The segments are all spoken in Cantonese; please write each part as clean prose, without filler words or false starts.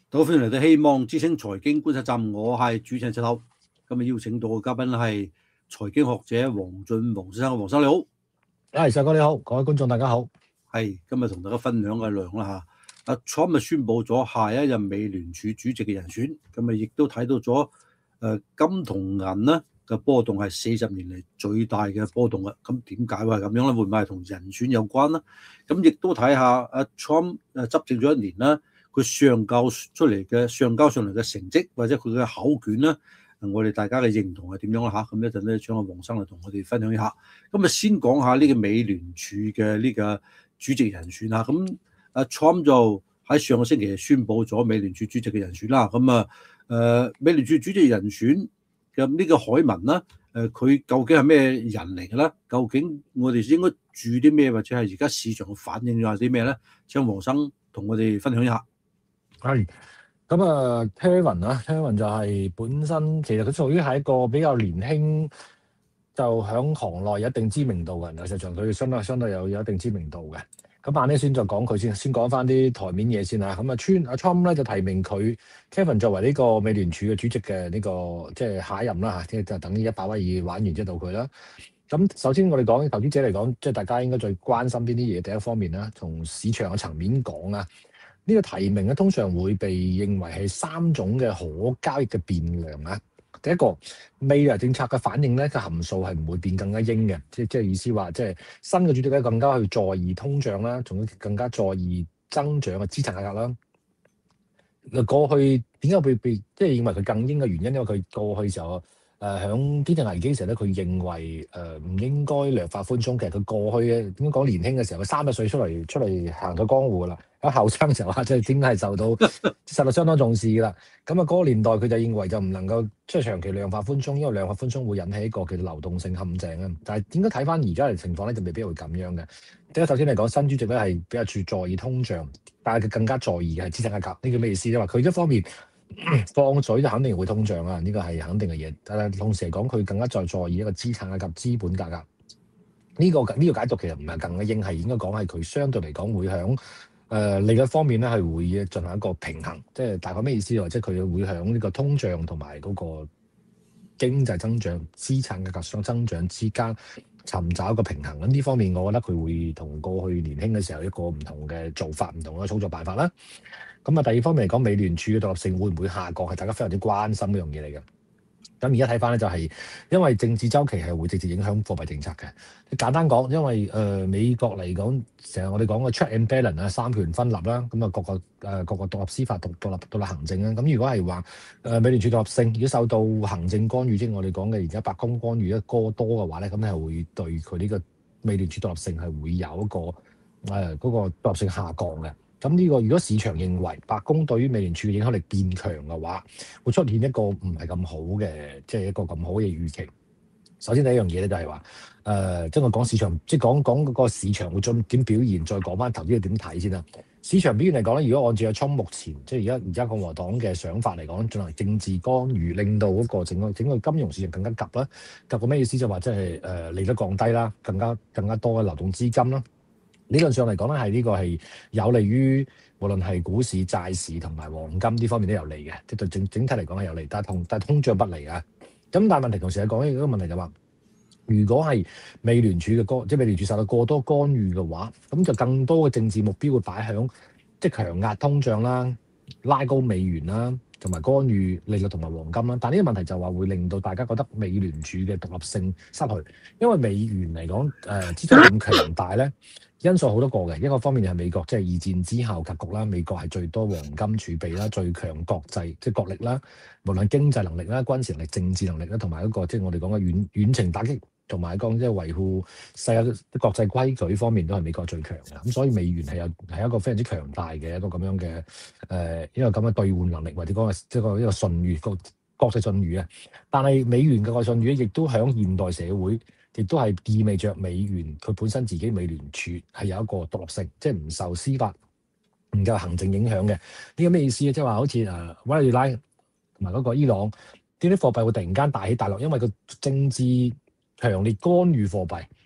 大家歡迎嚟到希望之星財經觀察站，我係主持人陳浩。今日邀請到嘅嘉賓係財經學者黃俊宏先生。黃生你好。 石哥你好，各位觀眾大家好。 係今日同大家分享嘅內容啦嚇。Trump 宣布咗下一任美聯儲主席嘅人選，咁亦都睇到咗金同銀咧嘅波動係40年嚟最大嘅波動啦。咁點解會係咁樣咧？會唔會係同人選有關咧？咁亦都睇下Trump 執政咗1年啦。佢上交上嚟嘅成績，或者佢嘅口卷咧，我哋大家嘅認同係點樣啦嚇？咁一陣咧，請阿黃生嚟同我哋分享一下。咁先講下呢個美聯儲嘅呢個主席人選啦。咁Trump 就喺上個星期宣布咗美聯儲主席嘅人選啦。咁美聯儲主席人選嘅呢個海文啦，佢究竟係咩人嚟嘅咧？究竟我哋應該注啲咩，或者係而家市場嘅反應又係啲咩咧？請黃生同我哋分享一下。 係咁啊 ，Kevin 就係本身其實佢屬於係一個比較年輕，就響行內有一定知名度嘅人，實際上佢相對有一定知名度嘅。咁晏啲先再講佢先講翻啲台面嘢先啊。咁啊，Trump 咧就提名佢 Kevin 作為呢個美聯儲嘅主席嘅呢個即係下一任啦嚇，即係就等於100威爾玩完之後到佢啦。咁首先我哋講投資者嚟講，即係大家應該最關心邊啲嘢？第一方面啦，從市場嘅層面講啊。呢個提名咧，通常會被認為係3種嘅可交易嘅變量啊。第一個，未來政策嘅反應咧，個函數係唔會變更加鷹嘅，即係意思話，即係新嘅主席咧更加去在意通脹啦，仲要更加在意增長嘅資產價格啦。過去點解會被即係認為佢更鷹嘅原因？因為佢過去時候響經濟危機時候咧，佢認為唔應該量化寬鬆。其實佢過去嘅點講年輕嘅時候，佢30歲出嚟行咗江湖噶啦。喺後生時候即係點係受到相當重視噶啦。咁嗰個年代佢就認為就唔能夠即係長期量化寬鬆，因為量化寬鬆會引起一個叫做流動性陷阱啊。但係點解睇翻而家嘅情況咧，就未必會咁樣嘅。即係首先嚟講，新主席咧係比較在意通脹，但係佢更加在意嘅係資產價格。呢個咩意思咧？話佢一方面放水就肯定會通脹啊，呢個係肯定嘅嘢。但係同時嚟講，佢更加在意一個資產價格、資本價格。呢個解讀其實唔係更加應係應該講係佢相對嚟講會響利率方面咧係會進行一個平衡，即係大概咩意思？即係佢會響呢個通脹同埋嗰個經濟增長、資產價格上增長之間尋找一個平衡。咁呢方面，我覺得佢會同過去年輕嘅時候一個唔同嘅做法、唔同嘅操作辦法啦。咁啊，第二方面嚟講，美聯儲嘅獨立性會唔會下降，係大家非常之關心呢樣嘢嚟嘅。咁而家睇翻咧，就係因為政治周期係會直接影響貨幣政策嘅。簡單講，因為美國嚟講，成日我哋講嘅 check and balance 啊，三權分立啦，咁啊各個獨立司法、獨立行政啦。咁如果係話美聯儲獨立性，如果受到行政干預，即係我哋講嘅而家白宮干預得過多嘅話咧，咁係會對佢呢個美聯儲獨立性係會有一個嗰個獨立性下降嘅。咁呢個如果市場認為白宮對於美聯儲嘅影響力變強嘅話，會出現一個唔係咁好嘅，即係一個咁好嘅預期。首先第一樣嘢咧就係話，即係我講市場，即係講嗰個市場會點表現，再講翻投資者點睇先啦。市場表現嚟講咧，如果按照阿川目前即係而家共和黨嘅想法嚟講，進行政治干預，令到嗰個整個金融市場更加急啦。急個咩意思？就話即係利率降低啦，更加多嘅流動資金啦。理論上嚟講咧，呢個係有利於無論係股市、債市同埋黃金呢方面都有利嘅，即係對整體嚟講係有利，但係通脹不利啊。咁但係問題同時係講一個問題就話，如果係美聯儲即係美聯儲受到過多干預嘅話，咁就更多嘅政治目標會擺響即係強壓通脹啦、拉高美元啦，同埋干預利率同埋黃金啦。但係呢個問題就話會令到大家覺得美聯儲嘅獨立性失去，因為美元嚟講之所以咁強大咧。因素好多個嘅，一個方面就係美國，即係二戰之後格局啦。美國係最多黃金儲備啦，最強國際即係國力啦，無論經濟能力啦、軍事能力、政治能力啦，同埋一個即係我哋講嘅遠程打擊，同埋講即係維護世界國際規矩方面都係美國最強嘅。咁所以美元係一個非常之強大嘅一個咁樣嘅一個咁嘅兌換能力，或者講即係一個信譽國際信譽啊。但係美元嘅個信譽亦都喺現代社會。亦都係意味着美元佢本身自己美聯儲係有一個獨立性，即係唔受司法唔夠行政影響嘅。呢個咩意思咧？即係話好似委內瑞拉同埋嗰個伊朗，呢啲貨幣會突然間大起大落，因為個政治強烈干預貨幣，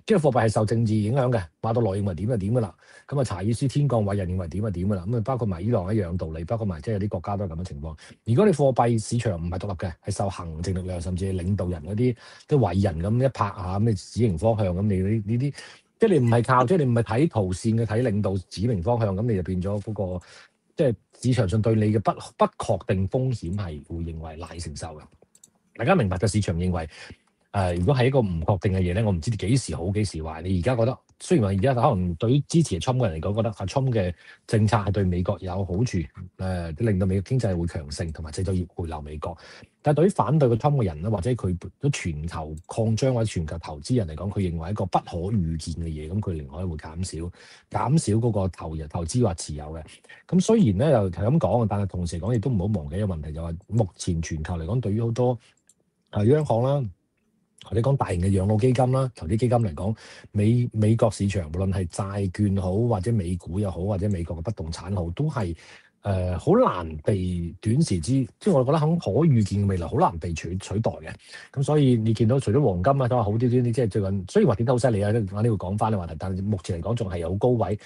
即係貨幣係受政治影響嘅，馬杜羅認為點就點噶啦。咁啊，查爾斯天降偉人認為點就點噶啦。咁啊，包括埋伊朗一樣道理，包括埋即係有啲國家都係咁嘅情況。如果你貨幣市場唔係獨立嘅，係受行政力量甚至係領導人嗰啲偉人咁一拍下咁，你指明方向咁，你呢啲即係你唔係靠，即係你唔係睇圖線嘅，睇領導指明方向咁，你就變咗嗰個即係市場上對你嘅不確定風險係會認為賴承受嘅。大家明白嘅市場認為。如果係一個唔確定嘅嘢咧，我唔知你幾時好幾時壞。你而家覺得，雖然話而家可能對於支持川普嘅人嚟講，覺得阿川普嘅政策係對美國有好處，令到美國經濟會強盛，同埋製造業回流美國。但係對於反對個川普嘅人咧，或者佢咗全球擴張或者全球投資人嚟講，佢認為一個不可預見嘅嘢，咁佢寧可會減少嗰個投資或持有嘅。咁雖然咧又係咁講，但係同時講亦都唔好忘記一個問題，就係目前全球嚟講，對於好多央行啦。或者講大型嘅養老基金啦、投資基金嚟講，美國市場無論係債券好，或者美股又好，或者美國嘅不動產好，都係好難被短時即係我覺得可預見嘅未來好難被取代嘅。咁所以你見到除咗黃金啊，都係好啲，即係最近雖然話跌得好犀利啊，我呢度講翻啲話題，但係目前嚟講仲係有高位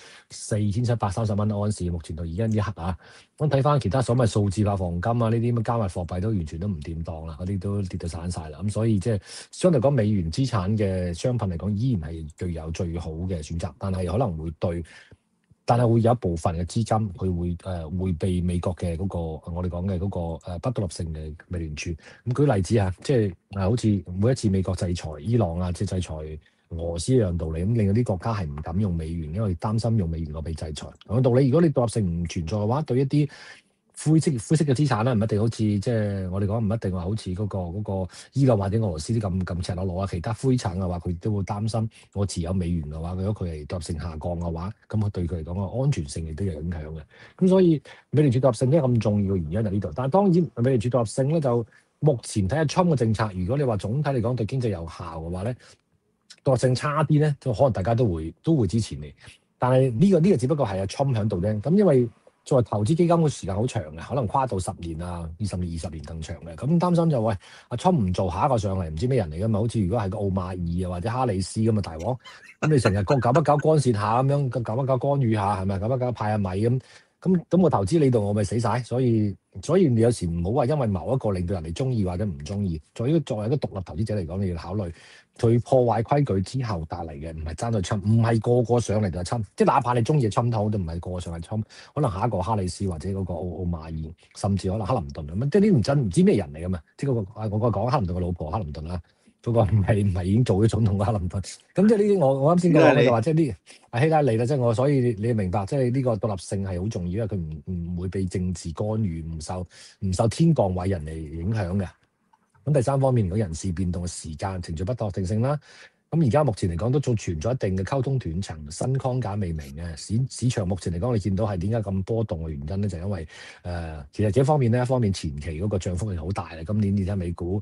4730蚊盎司，目前到而家呢一刻啊。咁睇翻其他所謂數字化黃金啊，呢啲咁嘅加密貨幣都完全都唔掂當啦，嗰啲都跌到散晒啦。咁所以即係相對講美元資產嘅商品嚟講，依然係具有最好嘅選擇，但係可能會但係會有一部分嘅資金佢會被美國嘅嗰個我哋講嘅嗰個不獨立性嘅美聯儲。咁舉例子嚇，即係好似每一次美國制裁伊朗啊，即係制裁俄羅斯一樣道理，咁令到啲國家係唔敢用美元，因為擔心用美元個被制裁。同樣道理，如果你獨立性唔存在嘅話，對一啲灰色嘅資產咧，唔一定好似即係我哋講唔一定話好似嗰個伊朗或者俄羅斯啲咁赤裸裸啊，其他灰產嘅話，佢都會擔心我持有美元嘅話，如果佢係獨立性下降嘅話，咁對佢嚟講個安全性亦都有影響嘅。咁所以美聯儲獨立性咧咁重要嘅原因喺呢度。但係當然美聯儲獨立性咧就目前睇下 Trump 嘅政策，如果你話總體嚟講對經濟有效嘅話咧，獨立性差啲咧，就可能大家都會支持你。但係呢個只不過係阿 Trump 喺度啫。咁因為作為投資基金嘅時間好長嘅，可能跨到10年啊、20年更長嘅。咁擔心就喂阿 Trump 唔做，下一個上嚟唔知咩人嚟㗎嘛？好似如果係個奧馬爾啊或者哈里斯咁嘅大王，咁你成日搞一搞干涉下咁樣，搞一搞干預下係咪？搞一搞派下米咁我投資你度我咪死晒。所以你有時唔好話因為某一個令到人哋中意或者唔中意。作為一個獨立投資者嚟講，你要考慮佢破壞規矩之後帶嚟嘅，唔係爭在侵，唔係個個上嚟就係侵，即係哪怕你中意侵透都唔係個個上嚟侵，可能下一個哈里斯或者嗰個奧馬爾，甚至可能克林頓咁，即係呢唔知咩人嚟噶嘛？即係我講克林頓嘅老婆克林頓啦，嗰個唔係已經做咗總統嘅克林頓，咁即係呢啲我啱先講就話即係呢希拉里啦，即係我所以你明白即係呢個獨立性係好重要，因為佢唔會被政治干預，唔受天降偉人嚟影響嘅。咁第三方面，如果人事變動嘅時間、程序不確定性啦，咁而家目前嚟講都仲存在一定嘅溝通斷層、新框架未明嘅市場。目前嚟講，你見到係點解咁波動嘅原因咧？就係因為其實這方面咧，一方面前期嗰個漲幅係好大嘅。今年你睇美股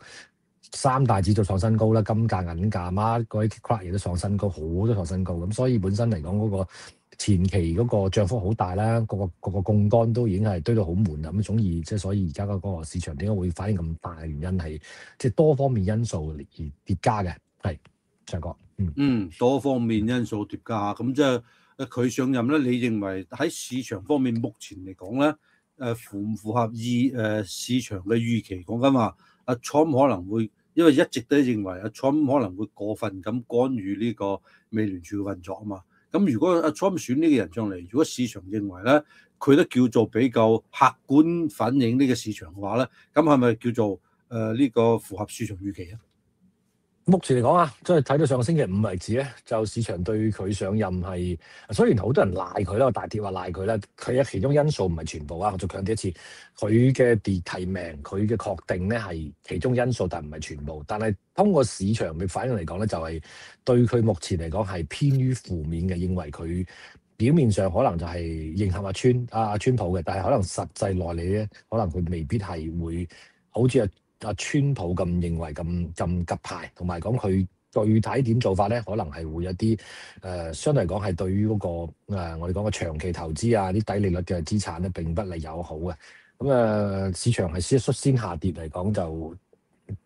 3大指數創新高啦，金價、銀價、嗰啲 crack 亦都創新高，好多創新高。咁所以本身嚟講嗰個前期嗰個漲幅好大啦，個槓桿都已經係堆到好滿啦。咁總之即係所以而家嗰個市場點解會反應咁大嘅原因係即係多方面因素而疊加嘅。係祥哥， 多方面因素疊加，咁即係佢上任咧，你認為喺市場方面目前嚟講咧，符唔符合市場嘅預期？講緊話阿 Trump 可能會，因為一直都認為阿 Trump 可能會過分咁干預呢個美聯儲嘅運作啊嘛。咁如果阿 Trump 選呢個人上嚟，如果市場認為咧，佢都叫做比較客觀反映呢個市場嘅話咧，咁係咪叫做呢個符合市場預期啊？ 目前嚟講啊，即係睇到上個星期五為止咧，就市場對佢上任係，雖然好多人賴佢啦，大跌話賴佢啦，佢嘅其中因素唔係全部啊。我再強調一次，佢嘅提名，佢嘅確定咧係其中因素，但唔係全部。但係通過市場嘅反應嚟講咧，就係對佢目前嚟講係偏於負面嘅，認為佢表面上可能就係迎合阿川普嘅，但係可能實際內裏咧，可能佢未必係會好似阿川普咁認為咁急派，同埋講佢具體點做法咧，可能係會有啲相對嚟講係對於嗰個我哋講嘅長期投資啊，啲低利率嘅資產咧並不利友好嘅。咁市場係率先下跌嚟講就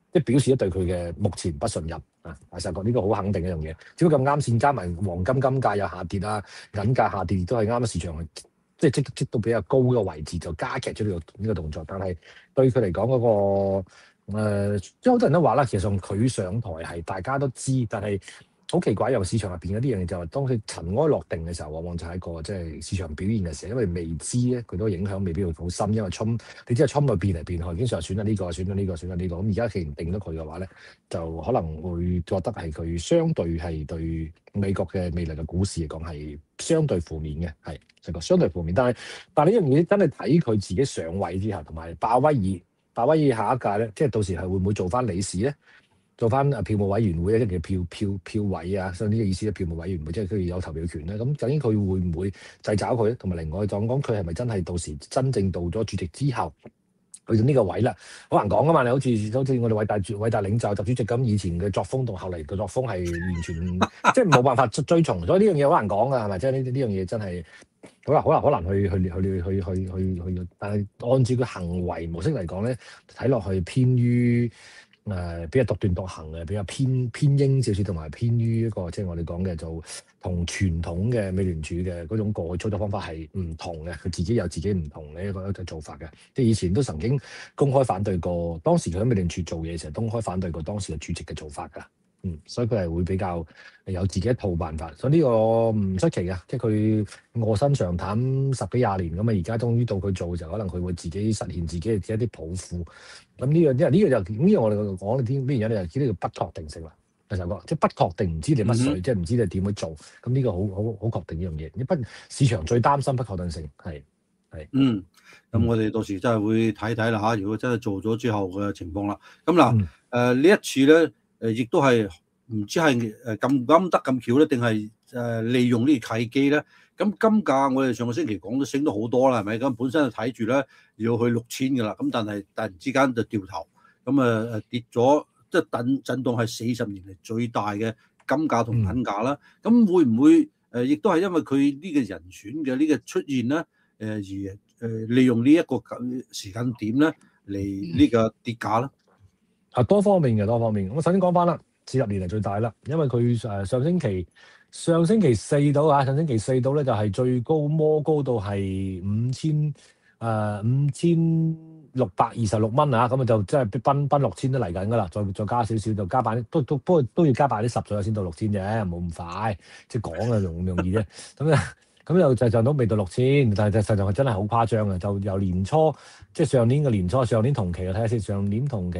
即係表示咗對佢嘅目前不信任啊！大實講呢個好肯定一樣嘢，只不過咁啱先加埋黃金金價又下跌啊，銀價下跌亦都係啱啱市場即係積到比較高嘅位置，就加劇咗呢個動作。但係對佢嚟講嗰個即係好多人都話啦，其實佢上台係大家都知，但係好奇怪，由市場入邊嗰啲嘢就係當佢塵埃落定嘅時候，往往就係一個即係市場表現嘅時候，因為未知咧，佢都影響未必會好深，因為你知係衝到變嚟變去，經常選咗呢個，選咗呢個，選咗呢個，咁而家既然定咗佢嘅話咧，就可能會覺得係佢相對係對美國嘅未來嘅股市嚟講係相對負面嘅，係成個相對負面。但係呢樣嘢真係睇佢自己上位之後，同埋鮑威爾下一屆咧，即係到時係會唔會做翻理事咧？做翻票務委員會咧，即係票委啊，所以呢個意思咧，票務委員會即係佢有投票權咧。咁究竟佢會唔會掣肘佢咧？同埋另外講佢係咪真係到時真正到咗主席之後去到呢個位啦？好難講噶嘛！你好似我哋偉大領袖習主席咁，以前嘅作風同後嚟嘅作風係完全即係冇辦法追從，所以呢樣嘢好難講噶，係咪？即係呢樣嘢真係好難去。但係按照佢行為模式嚟講咧，睇落去偏於。比較獨斷獨行嘅，比較偏鷹少少，同埋偏於一個即係我哋講嘅就同傳統嘅美聯儲嘅嗰種過去操作方法係唔同嘅，佢自己有自己唔同嘅一個做法嘅。即係以前都曾經公開反對過，當時佢喺美聯儲做嘢嘅時候，公開反對過當時嘅主席嘅做法㗎。所以佢係會比較有自己一套辦法，所以呢個唔出奇嘅，即係佢臥薪嘗膽10幾20年咁啊，而家終於到佢做就可能佢會自己實現自己嘅一啲抱負。咁呢個我哋講啲咩嘢咧，就呢個不確定性啦。其實講即係不確定，唔知你乜水，即係唔知你點去做。咁呢個好確定呢樣嘢。市場最擔心不確定性係。 咁我哋到時真係會睇睇啦嚇。如果真係做咗之後嘅情況啦，咁嗱呢一次咧。亦都係唔知係咁啱得咁巧咧，定係利用呢個契機咧？咁金價我哋上個星期講都升咗好多啦，係咪？咁本身就睇住咧要去6000嘅啦，咁但係突然之間就掉頭，咁跌咗，即係震動係40年嚟最大嘅金價同銀價啦。咁會唔會亦都係因為佢呢個人選嘅呢個出現咧，而利用呢一個時間點咧嚟呢個跌價咧？ 多方面。我首先講翻啦，40年嚟最大啦，因為佢上星期四到上星期四到咧就係最高摸高到係5626蚊啊，咁啊就即係奔6000都嚟緊噶啦，再加少少就加百，不過都要加10%左右先到6000啫，冇咁快，即係講啊容易啫，咁就上到未到6000，但係實際上真係好誇張嘅，就由年初即係上年嘅年初，上年同期我睇下先，上年同期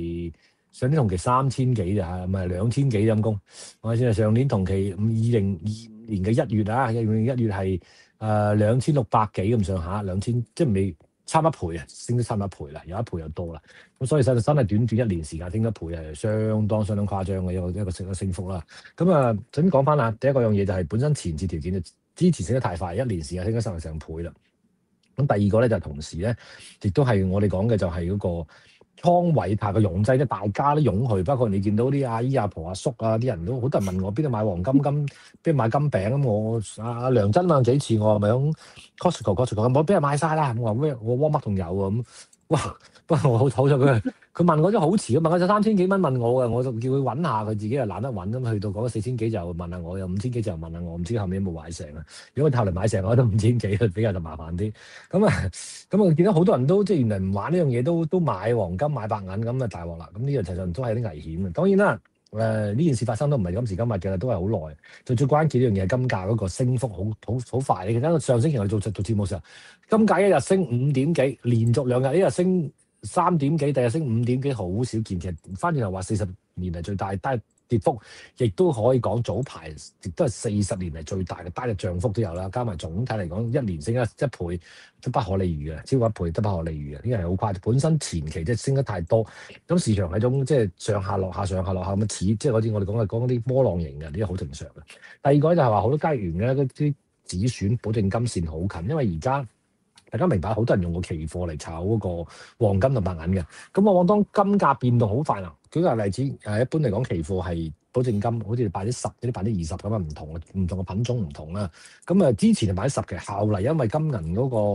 3000幾咋，唔係2000幾陰公，我先係上年同期2025年嘅1月啊，1月係2600幾咁上下，2000即係未差一倍啊，升咗差唔多一倍啦，有一倍又多啦，咁所以實在真係短1年時間升一倍係相當誇張嘅一個升幅啦。咁首先講翻啦，第一個樣嘢就係本身前置條件之前升得太快，1年時間升咗成倍啦。咁第二個咧就同時咧，亦都係我哋講嘅就係嗰個倉位太過擁擠，即係大家都湧去。包括你見到啲阿姨阿婆阿叔啊，啲人都好多人問我邊度買黃金，邊度買金餅咁。我阿梁真問幾次，我係咪響 Costco 我俾人買晒啦。我話咩？我 Walmart 仲有啊咁。哇！不過我好彩佢問我咗好遲，問我就3000幾蚊問我嘅，我就叫佢揾下，佢自己又懶得揾咁，去到講4000幾就問下我，又5000幾就問下我，唔知後面有冇買成啊？如果佢後嚟買成，我都5000幾，比較就麻煩啲。咁見到好多人都即係原來唔玩呢樣嘢，都買黃金買白銀咁啊，大鑊啦！咁呢個其實都係有啲危險嘅。當然啦，呢件事發生都唔係今時今日嘅，都係好耐。最關鍵呢樣嘢係金價嗰個升幅好快。你記得上星期我做節目時候，金價一日升5點幾，連續2日一日升3點幾，第日升5點幾，好少見。其實翻轉頭話40年嚟最大單跌幅，亦都可以講早排亦都係40年嚟最大嘅單日漲幅都有啦。加埋總體嚟講，一年升一倍都不可理喻嘅，超過1倍都不可理喻嘅。呢個係好誇張。本身前期即係升得太多，咁市場係種即係上下落下咁似，即係嗰啲我哋講嗰啲波浪形嘅，呢啲好正常嘅。第二個就係話好多交易員嘅嗰啲止損保證金線好近，因為而家大家明白好多人用個期貨嚟炒嗰個黃金同白銀嘅。咁往往當金價變動好快啦，舉個例子一般嚟講期貨係保證金好似10%有啲20%咁啊，唔同嘅品種唔同啦。咁之前係10%嘅，後嚟因為金銀嗰個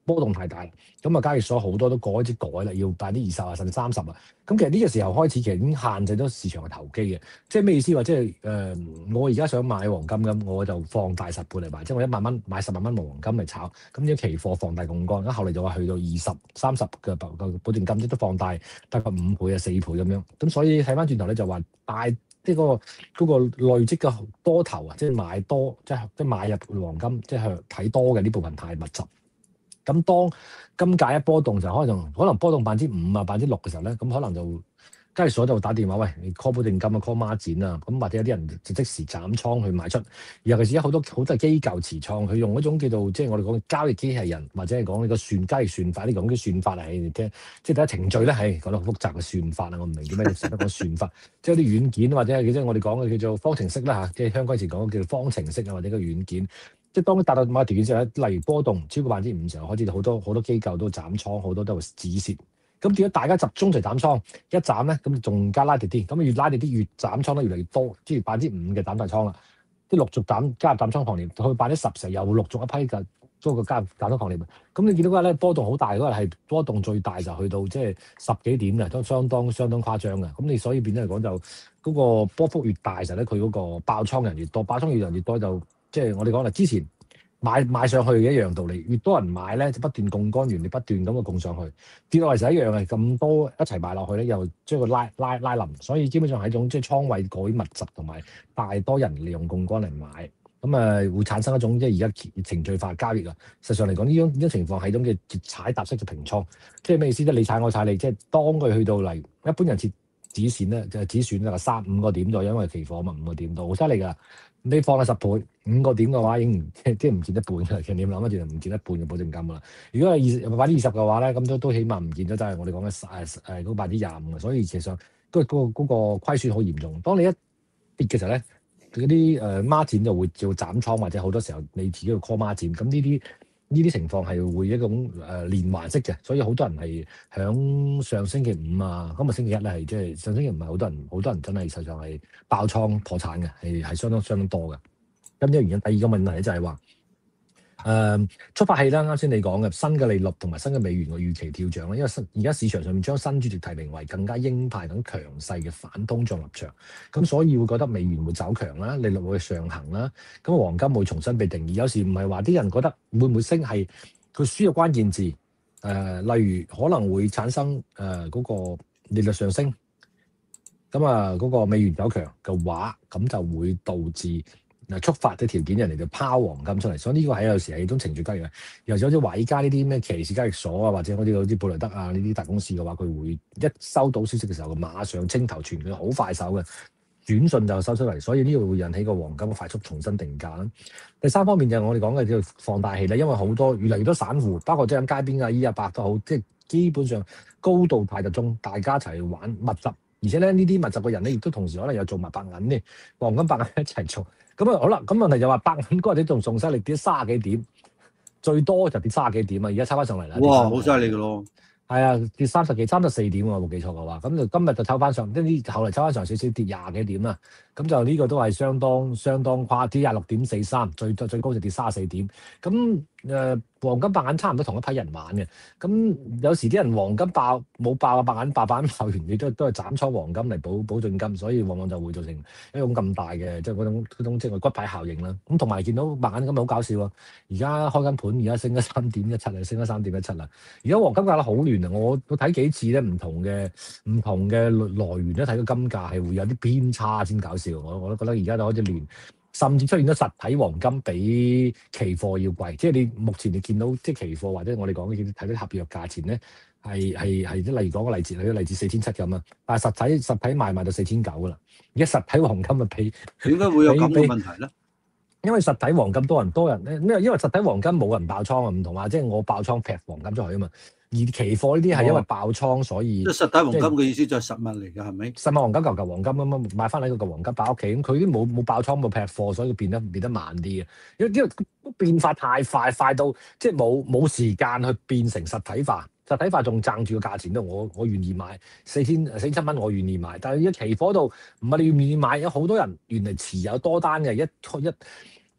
波動太大啦。咁啊，交易所好多都改啦，要20%啊，甚至30%啊。咁其實呢個時候開始，其實已經限制咗市場嘅投機嘅。即係咩意思話？即係我而家想買黃金咁，我就放大10倍嚟買，即係我1萬蚊買10萬蚊黃金嚟炒。咁啲期貨放大槓桿，咁後嚟就話去到20、30嘅保證金，即都放大大概5倍啊、4倍咁樣。咁所以睇翻轉頭咧，就話即係嗰個累積嘅多頭啊，即係買多，即係買入黃金，即係睇多嘅呢部分太密集。咁當金價一波動就可能波動5%啊、6%嘅時候咧，咁可能就交易所就打電話，喂，你 call 保證金啊、call 孖展啊，咁或者有啲人就即時斬倉去賣出。尤其是而家好多機構持倉，佢用嗰種叫做即係我哋講嘅交易機器人，或者係講呢個交易算法，呢講啲算法嚟聽，即係睇下程序咧，係講得好複雜嘅算法啊，我唔明點解要成日講算法，即係啲軟件或者係即係我哋講嘅叫做方程式啦嚇，即係香港以前講嘅叫做方程式啊，或者個軟件。即係當佢達到某個條件之後咧，例如波動超過5%時候，開始好多機構都斬倉，好多都會止蝕。咁如果大家集中就斬倉，一斬咧，咁仲加拉跌啲，咁越拉跌啲越斬倉得越嚟越多，即係5%嘅斬大倉啦。啲陸續加入斬倉行列，去10%時又陸續一批嘅多個加入斬倉行列。咁你見到嗰日咧波動好大，嗰日係波動最大就去到即係10幾點嘅，都相當誇張嘅。咁你所以變咗嚟講就嗰個波幅越大時候咧，佢嗰個爆倉人越多，爆倉人越多就。即係我哋講啦，之前買上去嘅一樣道理，越多人買咧，就不斷槓桿完，你不斷咁嘅供上去，跌落嚟就一樣係咁多一齊買落去咧，又將佢拉冧，所以基本上係一種即係倉位過於密集，同埋大多人利用槓桿嚟買，咁會產生一種即係而家程序化交易啊。實際上嚟講，呢種情況係一種嘅踩踏式嘅平倉，即係咩意思咧？你踩我踩你，即係當佢去到嚟一般人設止線咧，就係止損啦，5個點度，因為期貨嘛，5個點度好犀利㗎。你放咗10倍，5個點嘅話已經即係唔見一半啦。其實你諗一轉就唔見一半嘅保證金啦。如果係20%嘅話咧，咁都起碼唔見咗，就係我哋講嘅嗰25%嘅。所以其實嗰個虧損好嚴重。當你一跌嘅時候咧，嗰啲孖展就會做斬倉，或者好多時候你自己要 call 孖展。咁呢啲情況係會一種連環式嘅，所以好多人係響上星期五啊，今日星期一咧係即係上星期五係好多人真係實際上係爆倉破產嘅，係相當多嘅。咁呢個原因，第二個問題咧就係話觸發器啦，啱先你講嘅新嘅利率同埋新嘅美元嘅預期跳漲咧，因為而家市場上面將新主席提名為更加鷹派、更強勢嘅反通脹立場，咁所以會覺得美元會走強啦，利率會上行啦，咁黃金會重新被定義。有時唔係話啲人覺得會唔會升，係佢輸嘅關鍵字，例如可能會產生嗰個利率上升，咁嗰個美元走強嘅話，咁就會導致觸發嘅條件，人哋就拋黃金出嚟，所以呢個係有時係一種程序交易嘅。尤其好似華爾街呢啲咩騎士交易所啊，或者嗰啲布雷德啊呢啲大公司嘅話，佢會一收到消息嘅時候，馬上清頭傳，佢好快手嘅轉瞬就收出嚟，所以呢個會引起個黃金快速重新定價啦。第三方面就係我哋講嘅叫放大器咧，因為好多越嚟越多散戶，包括即係喺街邊啊、100都好，即係基本上高度太集中，大家一齊去玩密集，而且咧呢啲密集嘅人咧，亦都同時可能有做埋白銀咧，黃金白銀一齊做。咁好啦，咁問題就話白銀嗰日你仲犀利，跌30幾點，最多就跌30幾點啊！而家抽翻上嚟啦， 哇，好犀利㗎咯！ 係啊，跌34點我冇記錯嘅話，咁就今日就抽翻上，後嚟抽翻上少少，跌20幾點啦。咁就呢個都係相當誇，跌26.43，最高就跌34點。咁黃金白銀差唔多同一批人玩嘅。咁有時啲人黃金冇爆啊，白銀爆完，你都係斬倉黃金嚟保證金，所以往往就會造成一種咁大嘅即係嗰種即係骨牌效應啦。咁同埋見到白銀今日好搞笑啊！而家開緊盤，而家升咗3.17啊，升咗3.17啦。而家黃金價咧好亂啊！我睇幾次咧，唔同嘅來源咧睇到金價係會有啲偏差先搞笑。我都覺得而家就開始亂，甚至出現咗實體黃金比期貨要貴。即係你目前你見到即係期貨或者我哋講嘅睇啲合約價錢咧，係例如講個例子4700咁啊，但係實體賣到4900噶啦。而家實體黃金啊比點解會有咁嘅問題咧？ 因為實體黃金多人咧，因為實體黃金冇人爆倉啊，唔同話即係我爆倉劈黃金出去啊嘛。而期貨呢啲係因為爆倉，所以即係實體黃金嘅意思就係實物嚟㗎，係咪？ 實物黃金嚿黃金咁樣買翻嚟個黃金擺屋企，咁佢啲冇爆倉冇劈貨，所以變得慢啲嘅。因為變化太快到即係冇時間去變成實體化。實體化仲爭住個價錢度，我願意買4000蚊，我願意買。但係一期貨度唔係你願意買，有好多人原嚟持有多單嘅，一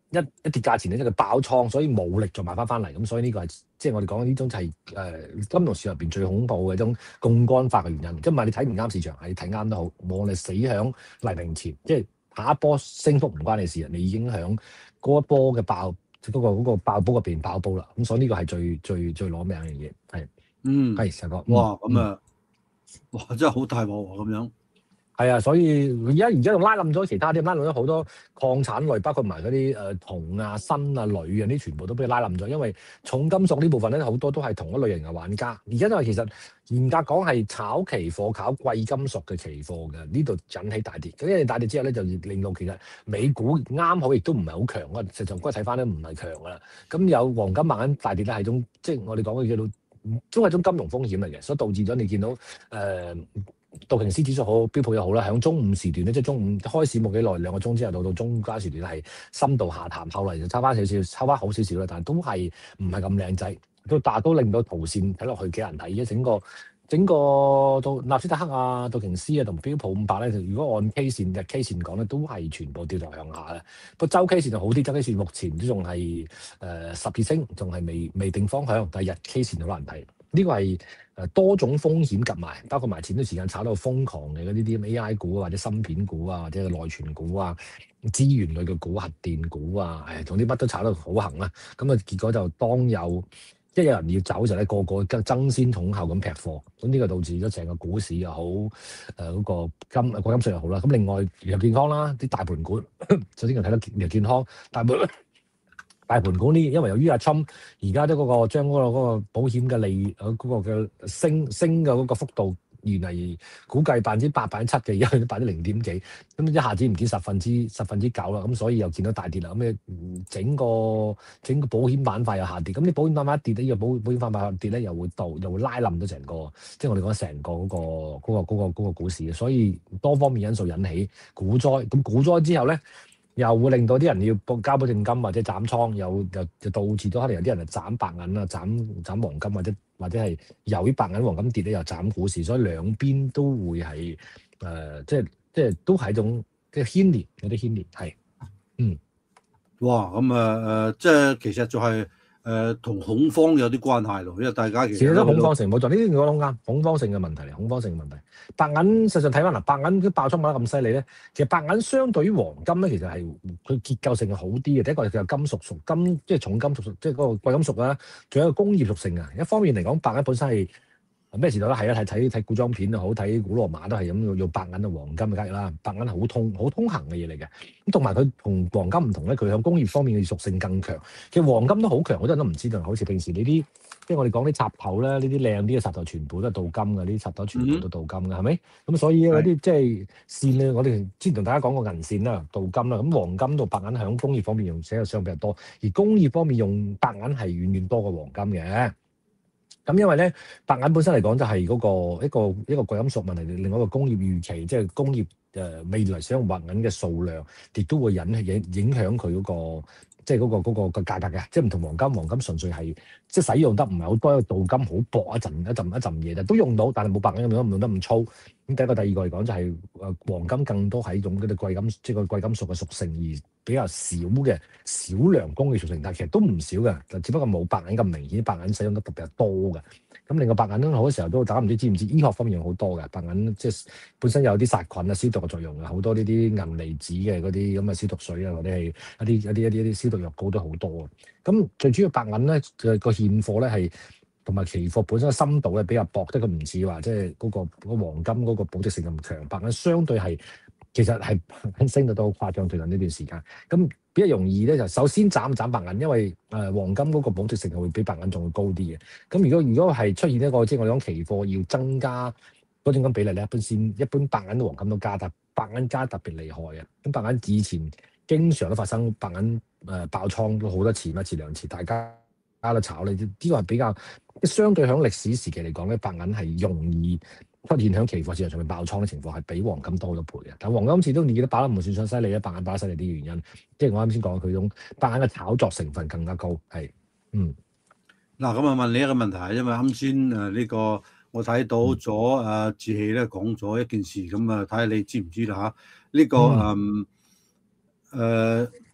一跌價錢咧，即係佢爆倉，所以冇力再買翻嚟。咁所以呢個係即係我哋講呢種就係金融市場入邊最恐怖嘅一種槓桿化嘅原因。即係唔係你睇唔啱市場，係你睇啱都好，冇你死響黎明前，即係下一波升幅唔關你事，你已經響嗰一波嘅嗰個爆煲入邊爆煲啦。咁所以呢個係最攞命嘅嘢，係石哥。 哇，咁啊，哇，真係好大鑊喎咁樣。 係啊，所以而家仲拉冧咗其他啲，拉冧咗好多礦產類，包括埋嗰啲銅啊、鋅啊、鋁啊啲，全部都俾佢拉冧咗。因為重金屬呢部分咧，好多都係同一類型嘅玩家。而家就係其實嚴格講係炒期貨、炒貴金屬嘅期貨嘅，呢度引起大跌。咁因為大跌之後咧，就令到其實美股啱好亦都唔係好強啊。實際嗰睇翻咧唔係強噶啦。咁有黃金慢慢大跌咧，係種即係我哋講嘅叫做都係種金融風險嚟嘅，所以導致咗你見到道瓊斯指數好，標普又好啦，響中午時段咧，即係中午開市冇幾耐，2個鐘之後到中間時段係深度下探，後嚟就抽翻少少，抽翻好少少啦，但係都係唔係咁靚仔，但係都令到圖線睇落去幾難睇嘅。整個到納斯達克啊、道瓊斯啊同標普500咧，如果按 K 線日 K 線講咧，都係全部掉頭向下嘅。不過周 K 線就好啲，周 K 線目前都仲係十字星，仲係未定方向，但係日 K 線好難睇。呢個係多種風險夾埋，包括埋前段時間炒到瘋狂嘅嗰啲 AI 股啊，或者芯片股啊，或者內存股啊、資源類嘅股、核電股啊，總之乜都炒到好行啦。咁啊，結果就當有人要走嘅時候咧，個個爭先恐後咁劈貨，咁呢個導致咗成個股市又好，嗰個貴金屬又好啦。咁另外藥健康啦，啲大盤股，首先就睇到藥健康大盤股呢，因為由於阿侵而家都嗰個將嗰個保險嘅利嗰個嘅升嘅嗰個幅度，原嚟估計8%、7%嘅，而家去到0.幾%，咁一下子唔見10%啦，咁所以又見到大跌啦。咁整個保險板塊又下跌，咁啲保險板塊一跌咧，呢個保險板塊跌咧，又會拉冧咗成個，即係我哋講成個嗰個股市嘅。所以多方面因素引起股災，咁股災之後咧，又會令到啲人要交保證金或者斬倉，又導致咗可能有啲人係斬白銀啊、斬黃金或者係由於白銀黃金跌咧又斬股市，所以兩邊都會係即係都係一種嘅牽連，有啲牽連係。 哇，咁即係其實就係同恐慌有啲關係咯，因為大家其實都恐慌性冇錯，呢啲講得好啱，恐慌性嘅問題嚟，恐慌性嘅問題。白銀實際睇翻嗱，白銀啲爆倉爆得咁犀利咧，其實白銀相對於黃金咧，其實係佢結構性係好啲嘅。第一個就係金屬金，即係重金屬，即係嗰個貴金屬啦，仲有一個工業屬性啊。一方面嚟講，白銀本身係咩時代都係啊，睇古裝片又好，睇古羅馬都係咁用白銀啊黃金嘅交易啦。白銀係好通行嘅嘢嚟嘅，咁同埋佢同黃金唔同咧，佢喺工業方面嘅屬性更強。其實黃金都好強，好多人都唔知道。好似平時呢啲，即係我哋講啲插頭咧，呢啲靚啲嘅插頭全部都係鍍金嘅，呢啲插頭全部都鍍金嘅，係咪？咁所以嗰啲即係線咧，我哋之前同大家講過銀線啦、鍍金啦，咁黃金同白銀喺工業方面用寫嘅相比較多，而工業方面用白銀係遠遠多過黃金嘅。咁因為咧，白銀本身嚟講就係嗰個一個貴金屬問題，另外一個工業預期，即係工業未來使用白銀嘅數量，亦都會影響佢嗰個即係嗰個價格嘅，即係唔同黃金，黃金純粹係即係使用得唔係好多，鍍金好薄一陣嘢，但都用到，但係冇白銀咁用得咁粗。咁第一個、第二個嚟講就係黃金更多係一種嗰啲貴金，即係個貴金屬嘅屬性，而比較少嘅少量工業屬性，但係其實都唔少嘅，只不過冇白銀咁明顯，白銀使用得特別多嘅。咁另外白銀好多時候都大家唔知唔知，醫學方面用好多嘅白銀，即係本身有啲殺菌啊、消毒嘅作用嘅，好多呢啲銀離子嘅嗰啲咁嘅消毒水啊，或者係一啲消毒藥膏都好多。咁最主要白銀咧個現貨咧係同埋期貨本身嘅深度咧比較薄，即係佢唔似話即係嗰個黃金嗰個保值性咁強，白銀相對係其實係升得都好誇張，最近呢段時間。咁比較容易咧就首先斬白銀，因為黃金嗰個保值性係會比白銀仲會高啲嘅。咁如果係出現一個即係我哋講期貨要增加嗰種金比例咧，一般白銀同黃金都加，但白銀加特別厲害嘅。咁白銀以前經常都發生白銀爆倉都好多次，一次兩次，大家都炒咧。呢個係比較相對響歷史時期嚟講咧，白銀係容易出現喺期貨市場上面爆倉嘅情況，係比黃金多好多倍嘅。但黃金始終你記得爆得唔算上犀利咧，白銀爆得犀利啲原因，即係我啱先講佢種白銀嘅炒作成分更加高，係嗱，咁啊問你一個問題，因為啱先呢個我睇到咗志氣咧講咗一件事，咁啊睇下你知唔知啦嚇？呢個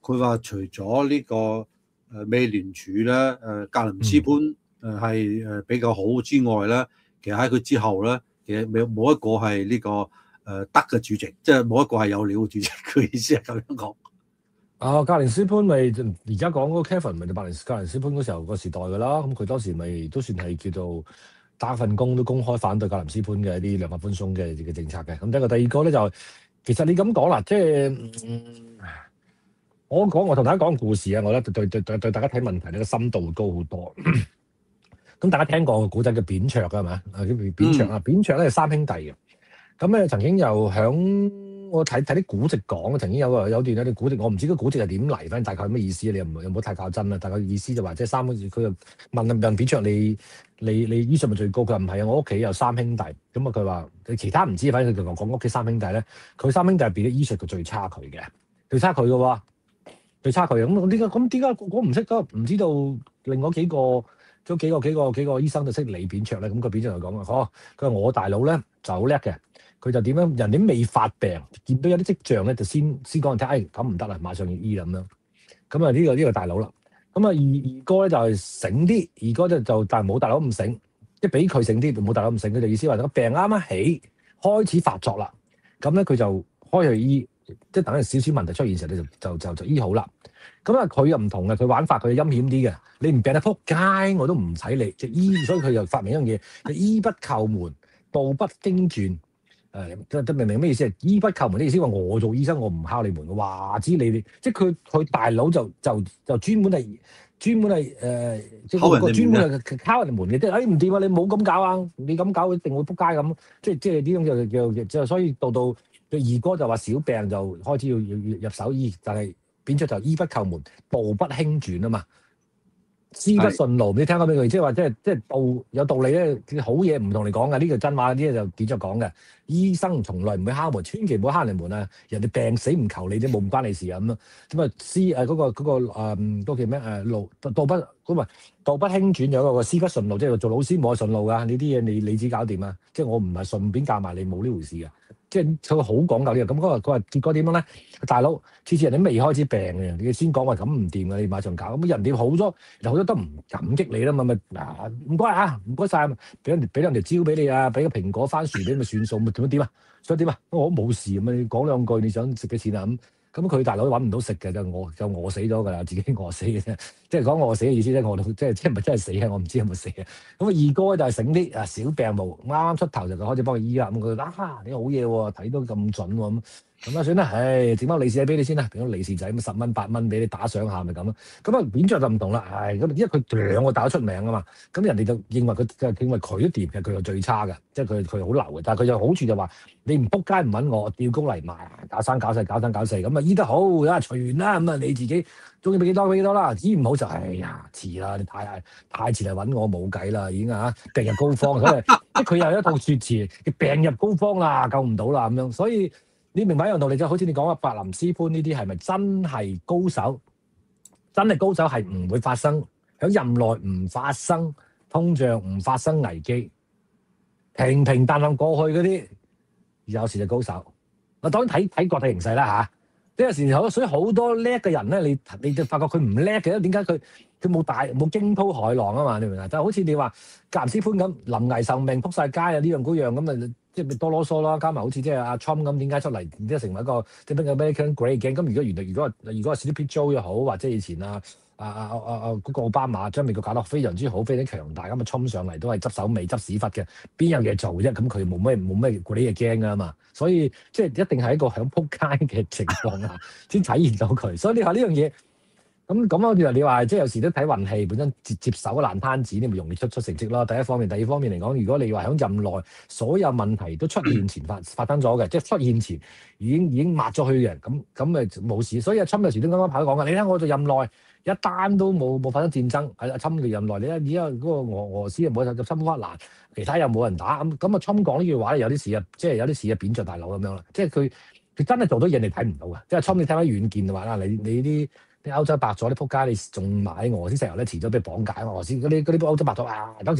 佢話除咗呢個美聯儲咧，格林斯潘係比較好之外咧，其實喺佢之後咧，其實冇一個係呢個得嘅主席，即係冇一個係有料嘅主席。佢意思係咁樣講。 格林斯潘咪而家講嗰個 Kevin 咪就格林斯潘嗰時候個時代㗎啦。咁佢當時咪都算係叫做打份工都公開反對格林斯潘嘅一啲量化寬鬆嘅政策嘅。咁第二個咧就其實你咁講啦，即係我同大家講故事啊，我覺得對大家睇問題呢個深度會高好多。咁大家聽過個古仔叫扁鵲㗎係嘛？扁鵲咧係三兄弟嘅。咁咧曾經又響我睇啲古籍講，曾經有段有啲古籍，我唔知個古籍係點嚟，反正大概係咩意思，你又唔好太較真啦。大概意思就話即係三，佢就問扁鵲你醫術咪最高？佢話唔係啊，我屋企有三兄弟。咁啊佢話其他唔知，反正佢同我講屋企三兄弟咧，佢三兄弟入邊啲醫術佢最差佢嘅，最差佢嘅喎，最差佢嘅。咁點解我唔識得？唔知道另外幾個醫生就識理扁鵲咧？咁個扁鵲就講啊，佢話我大佬咧就好叻嘅。佢就點樣？人哋未發病，見到有啲跡象咧，就先講人聽，咁唔得啦，馬上要醫啦咁樣。咁啊呢個大佬啦。咁啊二哥咧就係醒啲，二哥就但係冇大佬咁醒，即係俾佢醒啲，冇大佬咁醒。佢就意思話個病啱啱起，開始發作啦。咁咧佢就開去醫，即係等陣少少問題出現時，你就醫好啦。咁啊佢又唔同嘅，佢玩法佢陰險啲嘅。你唔病得撲街，我都唔使你，就醫。所以佢就發明一樣嘢，就醫不叩門，道不經傳。明唔明咩意思啊？醫不叩門啲意思話我做醫生，我唔敲你門嘅，話知你即係佢大佬就專門係即係個專門係敲人哋門嘅，即係唔掂啊！你冇咁搞啊！你咁搞一定會撲街咁，即係呢種就所以到二哥就話小病就開始要入手醫，但係變咗就醫不叩門，道不輕傳啊嘛。師不順路，你聽過咩句？即係話，即係道有道理咧，好嘢唔同你講嘅，呢個真話，呢啲就點咗講嘅。醫生從來唔會敲門，千祈唔好敲人門啊！人哋病死唔求你啫，冇唔關你事啊咁啊。咁啊，嗰個叫咩路道不道不輕傳，有個師不順路，即係做老師冇得順路噶。呢啲嘢你自己搞掂啊！即係我唔係順便教埋你，冇呢回事嘅。即係佢好講究呢個。咁佢話結果點樣咧？大佬次次人哋未開始病嘅，你先講話咁唔掂嘅，你馬上搞。咁人哋好多都唔感激你啦嘛，咪嗱唔該啊，唔該晒，俾兩條蕉俾你啊，俾個蘋果番薯俾你咪算數，咪點啊？想點啊？我冇事咁啊，你講兩句，你想食幾錢啊？咁佢大佬揾唔到食嘅，就餓死咗㗎啦，自己餓死嘅啫。即係講餓死嘅意思咧，餓到即係唔係真係死啊？我唔知有冇死啊。咁二哥就係醒啲啊，小病冇啱啱出頭就開始幫佢醫啦。咁佢你好嘢喎，睇到咁準喎咁啊算啦，整翻利是仔俾你先啦，俾咗利是仔咁10蚊8蚊俾你打賞下咪咁咯。咁啊扁鵲就唔同啦，咁因為佢兩個打得出名啊嘛，咁人哋就認為佢都掂嘅，佢又最差嘅，即係佢好流嘅。但係佢有好處就話你唔撲街唔揾我吊高嚟賣，搞三搞四咁啊醫得好啊隨啦，咁啊你自己中意俾幾多啦，醫唔好就哎呀遲啦，你太遲嚟揾我冇計啦，已經病入膏肓，所以即係佢又有一套説詞，病入膏肓啦，救唔到啦咁樣，所以。你明白一樣道理就好似你講格林斯潘呢啲係咪真係高手？真係高手係唔會發生喺任內唔發生通脹，唔發生危機，平平淡淡過去嗰啲，有時就高手。我當然睇國際形勢啦嚇。即係有時所以好多叻嘅人咧，你就發覺佢唔叻嘅，點解佢冇驚濤駭浪啊嘛？你明唔明？就好似你話格林斯潘咁臨危受命撲晒街啊，呢樣嗰樣咁啊，即係多囉嗦啦。加埋好似即係阿 Trump 咁，點解出嚟即係成為一個即係咩 American Great Again？咁如果 Sleepy Joe 又好，或者以前嗰個奧巴馬將美國搞得非常之好，非常之強大，咁啊衝上嚟都係執手尾執屎忽嘅，邊有嘢做啫？咁佢冇咩嗰啲嘢驚噶嘛，所以即係一定係一個響撲街嘅情況下先體現到佢。所以你話呢樣嘢咁你話即係有時都睇運氣，本身接手嘅爛攤子，你咪容易出成績咯。第一方面，第二方面嚟講，如果你話響任內所有問題都出現前發生咗嘅，即係出現前已經抹咗去嘅，咁咪冇事。所以阿侵有時都啱啱跑講嘅，你睇我做任內一單都冇發生戰爭，係阿侵嘅任內，你睇而家嗰個俄羅斯又冇入侵烏克蘭，其他又冇人打，咁啊侵講呢句話咧，有啲事啊，即係有啲事啊扁着大佬咁樣啦，即係佢真係做到嘢你睇唔到嘅，即係侵你睇翻遠見嘅話啦，你啲歐洲白咗啲撲街，你仲買俄羅斯石油咧，遲咗俾綁架俄羅斯嗰啲歐洲白咗當時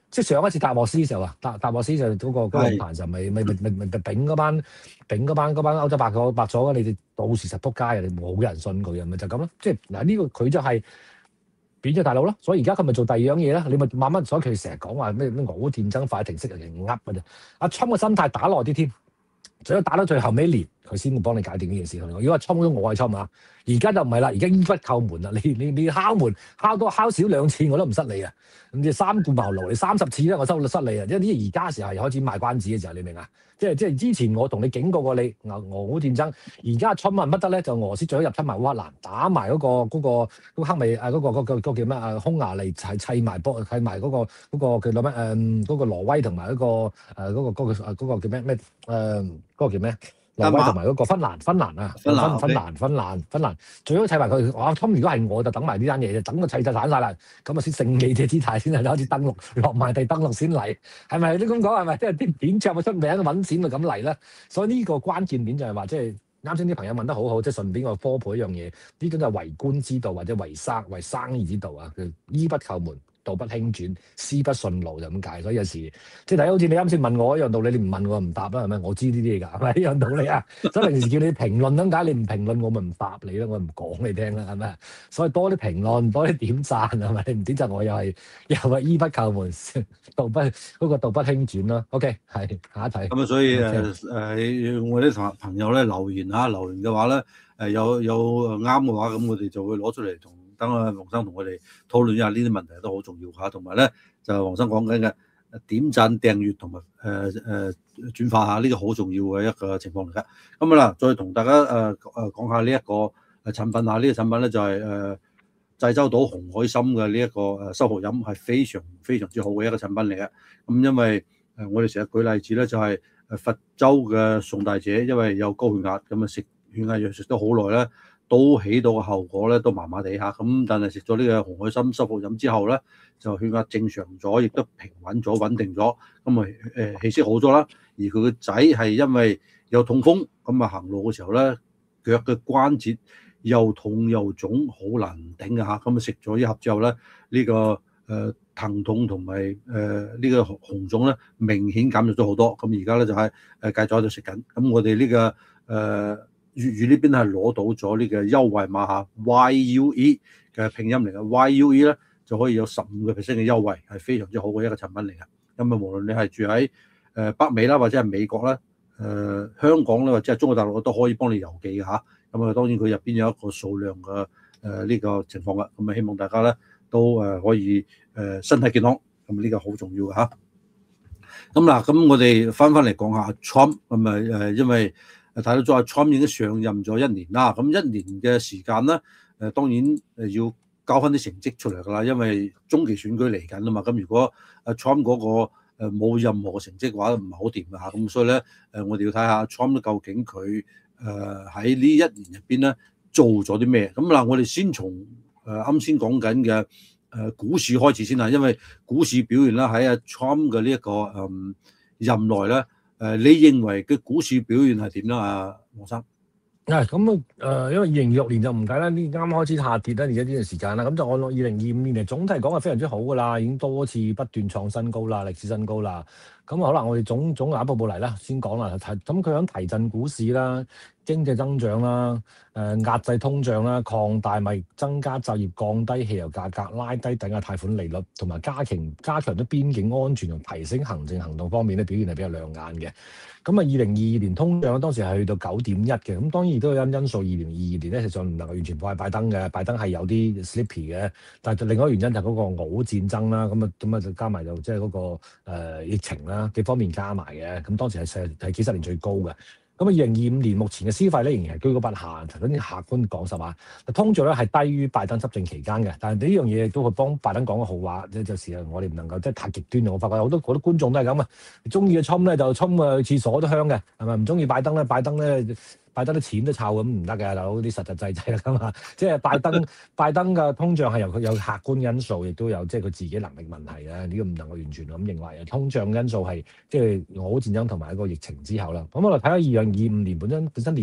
即係上一次達沃斯嘅時候啊，達沃斯就嗰個論壇就咪丙嗰班歐洲白左，你哋到時實撲街啊！你冇人信佢啊，咪就咁咯。即係嗱呢個佢就係變咗大佬咯。所以而家佢咪做第二樣嘢啦。你咪慢慢，所以佢成日講話咩俄烏戰爭快停息，人哋噏嘅啫。阿侵嘅心態打耐啲添。所以打到最後尾年，佢先會幫你解決呢件事。如果話衝咗我係衝啊，而家就唔係啦，而家依不叩門啦。你敲門敲少2次我都唔失你啊！咁你三顧茅廬，你30次咧我收失你啊！因為啲而家時候又開始賣關子嘅時候，你明啊？即係之前我同你警告過你俄烏戰爭，而家侵乜得咧？就俄羅斯最咗入侵埋烏克蘭，打埋嗰個黑美嗰個叫咩啊？匈牙利砌埋嗰個叫咩嗰個挪威同埋嗰個叫咩嗰個叫咩？挪威同埋嗰個芬蘭，最好砌埋佢。哇！侵如果係我就等埋呢單嘢，就等個砌就散晒啦，咁啊先勝利嘅姿態先係開始登陸，落埋地登陸先嚟，係咪都咁講？係咪即係啲點著出名揾錢咪咁嚟咧？所以呢個關鍵點就係話，即係啱先啲朋友問得好好，即係順便我科普一樣嘢，呢種就係為官之道或者為生意之道啊，佢衣不叩門，道不輕轉，師不順路就咁解。所以有時即係睇好似你啱先問我一樣道理，你唔問我唔答啦，係咪？我知呢啲嘢㗎，係咪一樣道理啊？所以平時叫你評論咁解，你唔評論我咪唔答你啦，我唔講你聽啦，係咪？所以多啲評論，多啲點讚係咪？你唔點讚我又係衣不叩門，道不輕轉啦。OK， 係下一題。 咁啊，所以我啲朋友咧留言嘅話咧，有啱嘅話，咁我哋就會攞出嚟等阿黃生同我哋討論一下呢啲問題都好重要嚇，同埋咧就黃生講緊嘅點讚、訂閱同埋轉發下呢個好重要嘅一個情況嚟㗎。咁啊嗱，再同大家講下呢一個產品啊，呢個產品咧就係濟州島紅海參嘅呢一個修復飲係非常非常之好嘅一個產品嚟嘅。咁因為我哋成日舉例子咧，就係佛州嘅宋大姐，因為有高血壓，咁啊食血壓藥食咗好耐咧，都起到嘅後果咧都麻麻地嚇。咁但係食咗呢個紅海參修復飲之後咧，就血壓正常咗，亦都平穩咗、穩定咗，咁啊氣息好咗啦。而佢個仔係因為有痛風，咁啊行路嘅時候咧，腳嘅關節又痛又腫，好難頂嘅嚇。咁啊食咗一盒之後咧，呢個疼痛同埋呢個紅腫咧明顯減弱咗好多。咁而家咧就係戒咗喺度食緊。咁我哋呢個粵語呢邊係攞到咗呢個優惠碼嚇 YUE 嘅拼音嚟嘅 YUE 咧就可以有15% 嘅優惠，係非常之好嘅一個產品嚟嘅。咁啊，無論你係住喺北美啦，或者係美國啦、香港咧，或者係中國大陸都可以幫你郵寄嘅嚇。咁啊，當然佢入邊有一個數量嘅呢個情況啦。咁啊，希望大家咧都可以身體健康，咁呢個好重要嘅嚇。咁嗱，咁我哋翻嚟講下 Trump， 咁啊因為睇到咗阿 Trump 已經上任咗1年啦，咁1年嘅時間咧，當然要交翻啲成績出嚟㗎啦，因為中期選舉嚟緊啊嘛。咁如果阿 Trump 嗰個冇任何嘅成績嘅話，唔係好掂㗎嚇。咁所以咧我哋要睇下 Trump 究竟佢喺呢1年入邊咧做咗啲咩？咁嗱，我哋先從啱先講緊嘅股市開始先啦，因為股市表現啦喺阿 Trump 嘅呢一個任內咧，你認為嘅股市表現係點啦？阿黃生？ 咁因為2026年就唔計啦，呢啱開始下跌啦，而家呢段時間啦，咁就按落2025年嚟總體嚟講係非常之好㗎啦，已經多次不斷創新高啦，歷史新高啦。咁可能我哋總一步步嚟啦，先講啦。咁佢想提振股市啦、經濟增長啦、壓制通脹啦、擴大咪增加就業、降低汽油價格、拉低抵押貸款利率，同埋加強咗邊境安全同提升行政行動方面咧，表現係比較亮眼嘅。咁啊，2022年通脹當時係去到9.1嘅，咁當然亦都有因素。2022年咧，實際上唔能夠完全怪拜登嘅，拜登係有啲 sleepy 嘅，但係另外一個原因就係嗰個俄烏戰爭啦，咁啊就加埋就即係嗰個疫情啦，幾方面加埋嘅，咁當時係幾十年最高嘅。咁啊，2025年目前嘅消費咧仍然係居高不下，頭先客觀講實話，通脹咧係低於拜登執政期間嘅，但係呢樣嘢亦都會幫拜登講個好話，即係有時我哋唔能夠即係太極端。我發覺好多觀眾都係咁啊，中意嘅衝咧就衝去廁所都香嘅，係咪？唔中意拜登咧，拜登啲錢都臭咁唔得嘅，大佬啲實實際際啦㗎嘛。即係拜登嘅通脹係由佢有客觀因素，亦都有即係佢自己能力問題嘅。呢個唔能夠完全咁認為。通脹因素係即係俄烏戰爭同埋一個疫情之後啦。咁我哋睇下2025年本身年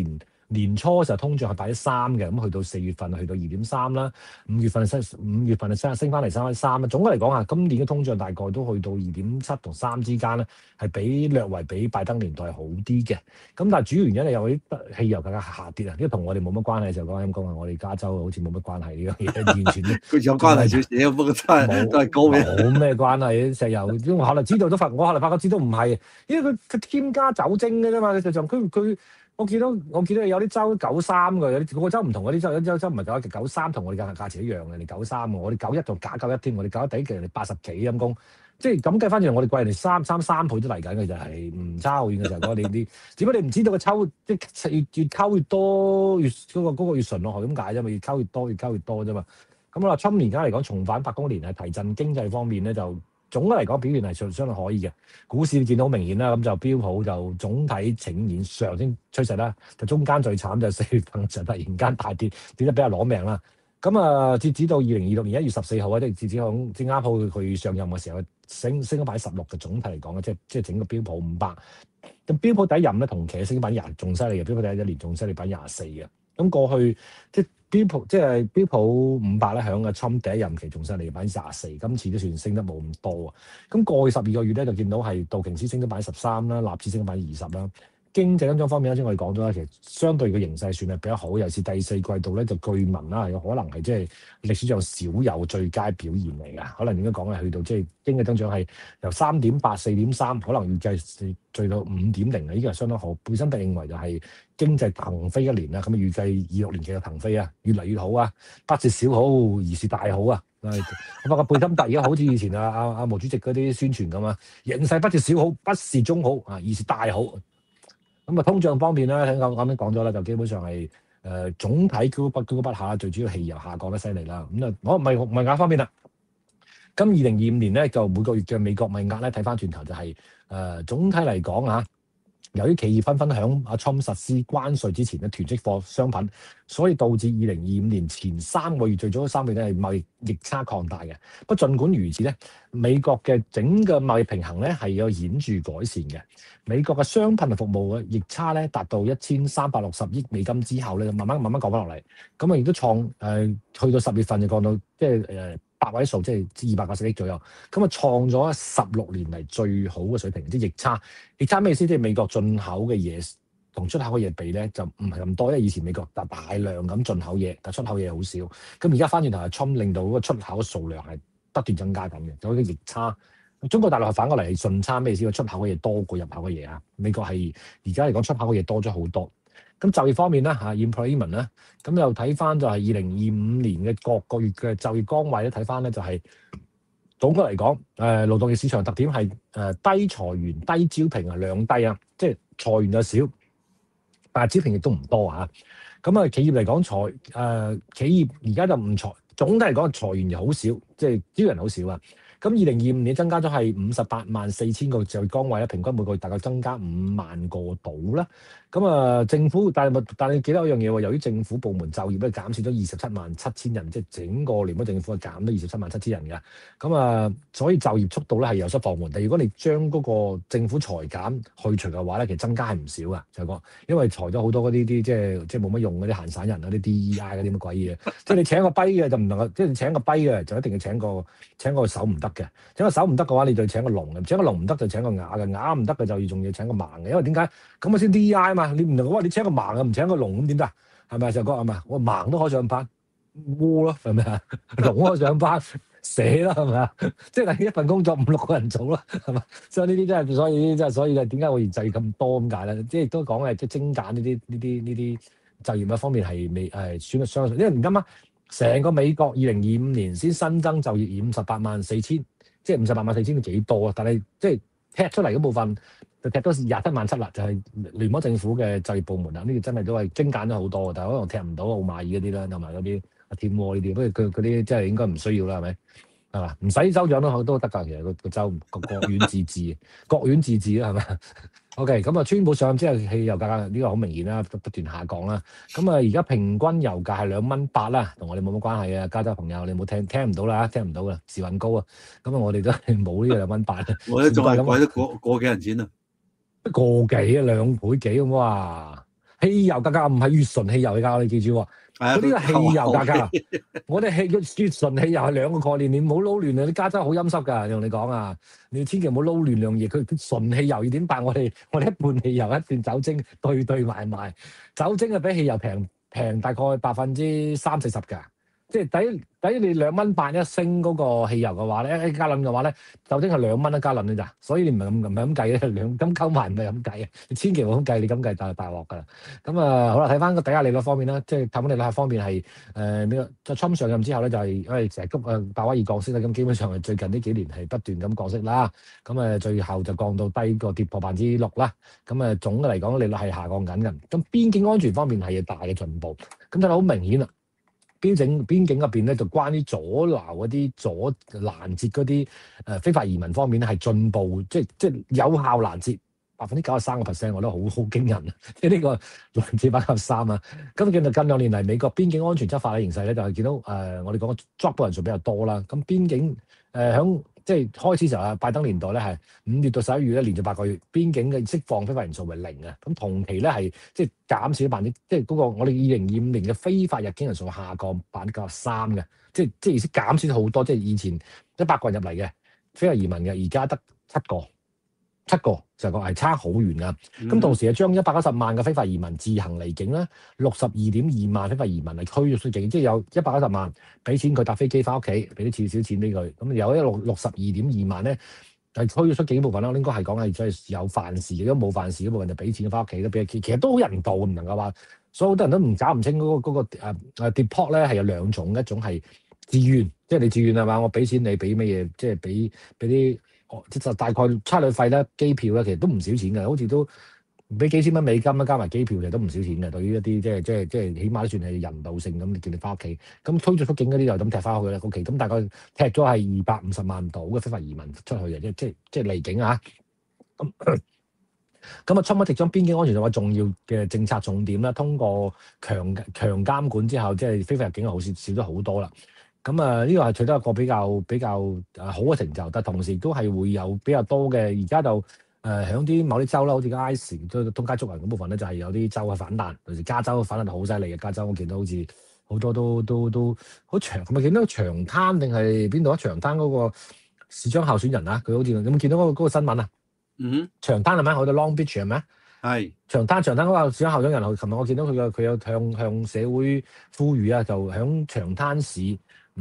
年初嘅時候通脹係擺喺3嘅，咁去到4月份去到2.3啦，5月份升翻嚟3.3啦。總嘅嚟講啊，今年嘅通脹大概都去到2.7同3之間咧，係略為比拜登年代好啲嘅。咁但係主要原因係有啲汽油價格下跌啊，呢個同我哋冇乜關係。就講咁講啊，我哋加州好似冇乜關係呢樣嘢，完全佢有關係少少，不過都係高嘅。 冇咩關係，石油。因為我後來知道我後來發覺知道唔係，因為佢添加酒精嘅啫嘛。實際上佢我見到有啲州93嘅，有啲個州唔同，嗰啲州有啲州唔係93，同我哋價錢一樣嘅，你93喎，我哋91仲假91添，我哋91抵人哋80幾陰公，即係咁計翻轉，我哋貴人哋三倍都嚟緊嘅，就係唔差好遠嘅就係嗰啲，只不過你唔知道個抽即係越溝越多，越嗰個越順落去咁解啫嘛，越溝越多啫嘛。咁我話今年而家嚟講重返白宮年係提振經濟方面咧，就總嘅嚟講表現係相對可以嘅。股市見到好明顯啦，咁就標普就總體呈現上升趨勢啦。就中間最慘就4月份就突然間大跌，跌得比較攞命啦。咁啊，截止到2026年1月14號啊，即係截止響啱啱佢上任嘅時候，升咗16%嘅總體嚟講嘅，即係整個標普500。咁標普第一任咧同期升20%仲犀利嘅，標普第一年仲犀利24%嘅。咁過去即係標普500咧，響阿侵第一任期仲犀利24%，今次都算升得冇咁多啊。咁過去12個月咧就見到係道瓊斯升咗13%啦，納指升咗20%啦。經濟增長方面，啱先我哋講咗啦，其實相對嘅形勢算係比較好，尤其是第4季度咧就據聞啦，有可能係即係歷史上少有最佳表現嚟㗎。可能應該講係去到即係經濟增長係由3.8、4.3，可能預計最到5.0啊，呢個係相當好。貝森特認為就係經濟騰飛一年啦，咁預計26年繼續騰飛啊，越嚟越好啊，不是小好而是大好啊。我發覺貝森特而家好似以前阿毛主席嗰啲宣傳咁啊，形勢不是小好，不是中好啊，而是大好。咁啊，通脹方面咧，啱啱講咗啦，就基本上係總體高不下，最主要汽油下降得犀利啦。咁啊，我物價方面啦，咁2025年咧就每個月嘅美國物價咧睇翻轉頭就係總體嚟講啊，由於企業紛紛響阿侵實施關稅之前咧囤積貨商品，所以導致2025年前3個月最早3個月咧係貿易逆差擴大嘅。不過儘管如此咧，美國嘅整個貿易平衡咧係有顯著改善嘅。美國嘅商品同服務嘅逆差咧達到1360億美金之後咧，慢慢降翻落嚟。咁啊亦都創去到10月份就降到即係8位數，即係290億左右。咁啊創咗16年嚟最好嘅水平，即係逆差。逆差咩意思？即係美國進口嘅嘢同出口嘅嘢比咧，就唔係咁多。因為以前美國大量咁進口嘢，但出口嘢好少。咁而家翻轉頭係侵令到嗰個出口嘅數量係不斷增加緊嘅，就好似逆差。中國大陸係反過嚟係順差，咩意思？出口嘅嘢多過入口嘅嘢啊！美國係而家嚟講出口嘅嘢多咗好多。咁就業方面咧employment 咧，咁又睇翻就係2025年嘅各個月嘅就業崗位咧，睇翻咧就係總括嚟講，勞動力市場特點係低裁員、低招聘啊，兩低啊，即係裁員就少，但係招聘亦都唔多啊。咁啊，企業嚟講企業而家就唔裁，總體嚟講裁員又好少，即係招人好少啊。咁2025年增加咗係584000個就業崗位啦，平均每個月大概增加5萬個度啦。咁啊，政府但係你記得一樣嘢喎，由於政府部門就業咧減少咗277000人，即係整個聯邦政府係減咗277000人嘅。咁啊，所以就業速度咧係有所放緩。但如果你將嗰個政府裁減去除嘅話咧，其實增加係唔少噶，就係講，因為裁咗好多嗰啲即係冇乜用嗰啲閒散人嗰啲 DEI 嗰啲乜鬼嘢。即係你請個跛嘅就唔能夠，即係你請個跛嘅就一定要請個手唔得嘅，請個手唔得嘅話，你就要請個聾嘅，請個聾唔得就請個啞嘅，啞唔得嘅就仲要請個盲嘅，因為點解咁啊先 DEI 嘛？你唔能夠話你請個盲嘅唔請個聾咁點得？係咪就講係咪？我盲都可以上班，烏咯係咪啊？聾可以上班，死啦係咪啊？即係一份工作5-6個人做啦，係嘛？所以呢啲真係，所以點解會就業咁多咁解咧？即係亦都講係即係精簡呢啲就業嘅方面係未算得相信，因為唔啱啊！成個美國2025年先新增就業584000，即係584000都幾多啊？但係即係踢出嚟嗰部分就踢到277000啦，就係聯邦政府嘅就業部門啦。呢個真係都係精簡咗好多，但係可能踢唔到奧馬爾嗰啲啦，同埋嗰啲阿天窩呢啲，不過佢嗰啲真係應該唔需要啦，係咪？係嘛？唔使州長都得㗎，其實個州國院自治，國院自治啦，係咪？OK，咁啊，川普上任之後，汽油價格呢個好明顯啦，不斷下降啦。咁啊，而家平均油價係2.8蚊啦，同我哋冇乜關係嘅，加州朋友你冇聽唔到啦，聽唔到啦，時運高啊。咁啊，我哋都係冇呢個2.8蚊。 我哋仲係貴咗個幾銀錢啊？ 個幾啊，2倍幾咁哇！ 汽油價格唔係乙醇汽油嚟㗎，你記住喎。嗰啲係汽油價格，我哋乙醇汽油係兩個概念，你唔好撈亂啊！啲加州好陰濕㗎，同你講啊，你千祈唔好撈亂兩嘢。佢純汽油要點辦？我哋一半汽油一半酒精對埋賣，酒精係比汽油平大概30-40%㗎。即係抵你2.8蚊一升嗰個汽油嘅話咧，一加侖嘅話咧，酒精係2蚊一加侖嘅咋，所以你唔係咁計嘅，咁溝埋唔係咁計嘅，你千祈唔好咁計，你咁計就大鑊㗎啦。咁好啦，睇翻個抵押利率方面啦，即係貸款利率方面係呢個Trump上任之後咧，就係因為成日急鮑威爾降息啦，咁基本上係最近呢幾年係不斷咁降息啦，咁最後就降到低個跌破6%啦，咁總嘅嚟講利率係下降緊嘅，咁邊境安全方面係有大嘅進步，咁睇到好明顯啦。邊境入邊咧，就關於阻撓嗰啲攔截嗰啲非法移民方面咧，係進步，即係有效攔截93%，我覺得好驚人啊！即係呢個攔截93%啊！咁近2年嚟，美國邊境安全執法嘅形勢咧，就係見到我哋講捉捕人數比較多啦。咁邊境響即係開始時候啊，拜登年代咧係5月到11月咧，連續8個月邊境嘅釋放非法人數為0啊。咁同期咧係即係減少即係嗰個我哋2025年嘅非法入境人數下降93%嘅，即係意思減少好多。即係以前100個人入嚟嘅非法移民嘅，而家得7個就係差好遠噶。咁同時係將190萬嘅非法移民自行離境啦，62.2萬非法移民係驅逐出境，即係有190萬俾錢佢搭飛機翻屋企，俾啲少錢俾佢。咁有62.2萬咧係驅逐出境部分啦，應該係講係即係有犯事，如果冇犯事嗰部分就俾錢翻屋企都俾佢。其實都好人道，唔能夠話，所以好多人都唔搞唔清嗰個deport 咧係有2種，一種係自願，即係你自願係嘛，我俾錢你俾乜嘢，即係俾啲。即係大概差旅費咧、機票咧，其實都唔少錢嘅，好似都俾幾千蚊美金啦，加埋機票其實都唔少錢嘅。對於一啲即係起碼都算係人道性咁，你叫你翻屋企，咁推咗出境嗰啲就咁踢翻去啦。OK，咁大概踢咗係250萬度嘅非法移民出去嘅，即係離境啊。咁Trump一直將邊境安全作為重要嘅政策重點啦，通過強監管之後，即係非法入境好少咗好多啦。咁呢個係取得一個比較好嘅成就，但同時都係會有比較多嘅。而家就響啲某啲州啦，好似ICE通街捉人嗰部分咧，就係有啲州係反彈，尤其是加州反彈得好犀利嘅。加州我見到好似好多都好長，係咪見到長灘定係邊度啊？長灘嗰個市長候選人啊，佢好似有冇見到嗰個新聞啊？長灘係咪？我哋 Long Beach 係咪？係長灘嗰個市長候選人，琴日我見到佢有向社會呼籲啊，就響長灘市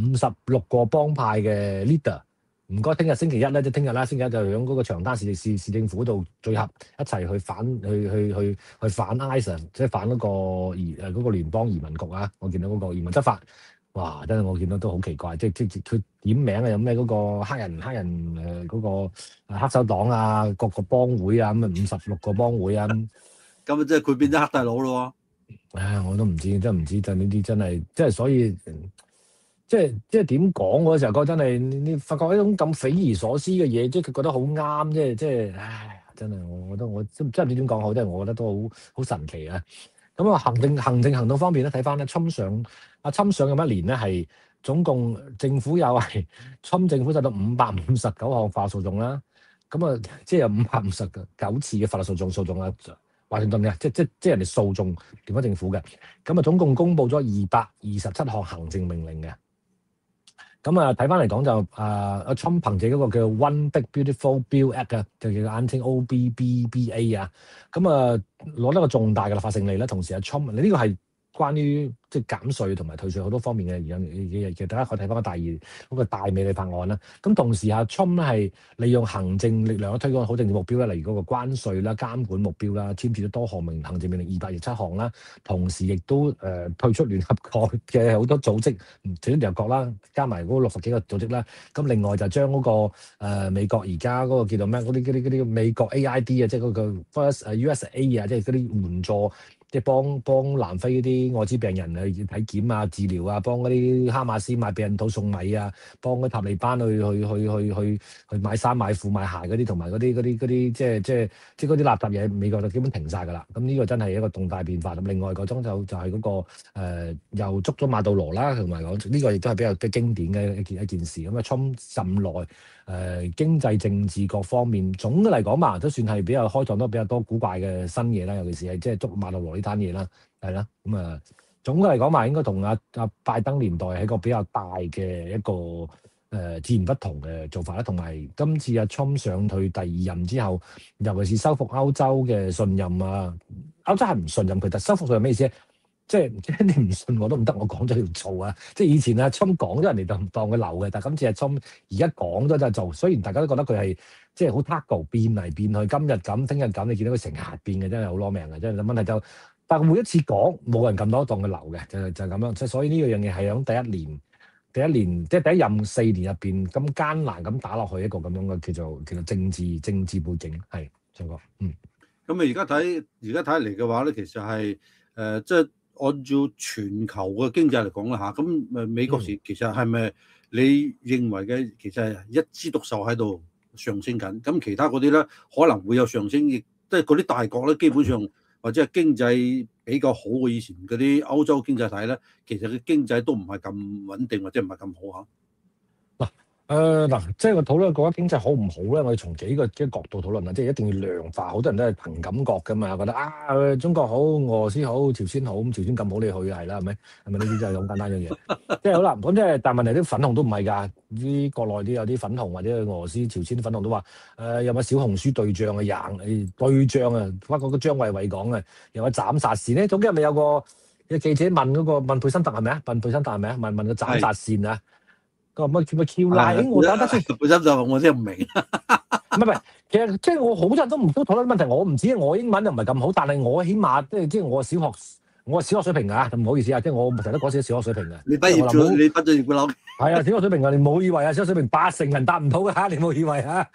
56個幫派嘅 leader， 唔該，聽日星期一咧，即係聽日啦，星期一就響嗰個長灘市政府度聚合一齊去反 ICE， 即係反嗰個聯邦移民局啊！我見到嗰個移民執法，哇！真係我見到都好奇怪，即係佢點名啊？有咩嗰個黑人嗰個黑手黨啊，各個幫會啊，咁56個幫會啊， 咁即係佢變咗黑大佬咯喎！ 唉，我都唔知，真係唔知，就呢啲真係，即係所以。即係點講嗰時候，真係你發覺一種咁匪夷所思嘅嘢，即係佢覺得好啱，即係，唉，真係我覺得我真係唔知點講好，即係我覺得都好神奇啊！咁啊，行政行動方面咧，睇翻咧，Trump上任1年咧，係總共政府有係Trump政府受到559項法律訴訟啦，咁啊，即係有559次嘅法律訴訟啊，華盛頓嘅，即係人哋訴訟聯邦政府嘅，咁啊，總共公布咗227項行政命令嘅。咁啊，睇翻嚟講就Trump 憑藉嗰個叫 One Big Beautiful Bill Act 啊，就叫簡稱 OBBBA 啊，咁啊攞得個重大嘅立法勝利啦。同時Trump，你呢個係關於即係減稅同埋退稅好多方面嘅嘢，其實大家可以睇翻個大美利法案啦。咁同時Trump 係利用行政力量推廣好政治目標啦，例如嗰個關稅啦、監管目標啦，簽署咗多項行政命令227項啦。同時亦都退出聯合國嘅好多組織，除咗聯合國啦，加埋嗰60幾個組織啦。咁另外就將嗰個美國而家嗰個叫做咩嗰啲美國 AID 啊，即係嗰個 First USA 啊，即係嗰啲援助。即係幫南非嗰啲愛滋病人去體檢啊、治療啊，幫嗰啲哈馬斯買避孕套送米啊，幫嗰塔利班去買衫買褲買鞋嗰啲，同埋嗰啲即係嗰啲垃圾嘢，美國就基本停晒㗎啦。咁呢個真係一個重大變化。咁另外嗰種就係嗰個又捉咗馬杜羅啦，同埋講呢個亦都係比較經典嘅一件事。咁Trump任內經濟政治各方面總嘅嚟講嘛，都算係比較開創得比較多古怪嘅新嘢啦。尤其是係即係捉馬杜羅呢單嘢啦，係啦，咁總嘅嚟講話應該同阿拜登年代係一個比較大嘅一個自然不同嘅做法啦，同埋今次阿 Trump 上去第二任之後，尤其是收復歐洲嘅信任啊，歐洲係唔信任佢，但收復信任咩意思咧？即係你唔信我都唔得，我講咗要做啊！即係以前阿 Trump 講咗人哋就唔當佢流嘅，但係今次阿 Trump 而家講咗就做，雖然大家都覺得佢係即係好 toggle 變嚟變去，今日咁聽日咁，你見到佢成日變嘅，真係好攞命嘅，真係問題就，但係每一次講冇人咁多當佢流嘅，就係咁樣，即係所以呢樣嘢係響第一年即係第一任4年入邊咁艱難咁打落去一個咁樣嘅叫做政治背景係上個咁啊而家睇嚟嘅話咧，其實係即係按照全球嘅經濟嚟講啦嚇，咁美國其實係咪你認為嘅其實係一枝獨秀喺度上升緊？咁其他嗰啲咧可能會有上升，亦即係嗰啲大國咧基本上或者係經濟比較好嘅以前嗰啲歐洲經濟體咧，其實嘅經濟都唔係咁穩定或者唔係咁好嚇。 即係我討論國家經濟好唔好咧？我哋從幾個角度討論啦，即係一定要量化。好多人都係憑感覺噶嘛，覺得中國好、俄羅斯好、朝鮮好，咁朝鮮咁好你去係啦，係咪？係咪呢啲就係咁簡單嘅嘢？即係好啦，咁即係但係問題啲粉紅都唔係㗎，啲國內啲有啲粉紅或者俄羅斯、朝鮮粉紅都話有冇小紅書對象啊贏對象啊？包括個張偉偉講嘅，有個斬殺線咧。總之係咪有個記者問佩森特係咪啊？問佩森特係咪啊？問個斬殺線啊？個乜 Q 拉？我打得先， 本身就我真係唔明。 唔係，其實即係我好多人都討論問題，我唔知我英文又唔係咁好，但係我起碼即係我小學水平啊，唔好意思啊，即係我成日都講少小學水平啊。 你畢業嘅諗係啊，小學水平啊，你唔好以為啊，小學水平80人答唔到㗎嚇，你唔好以為啊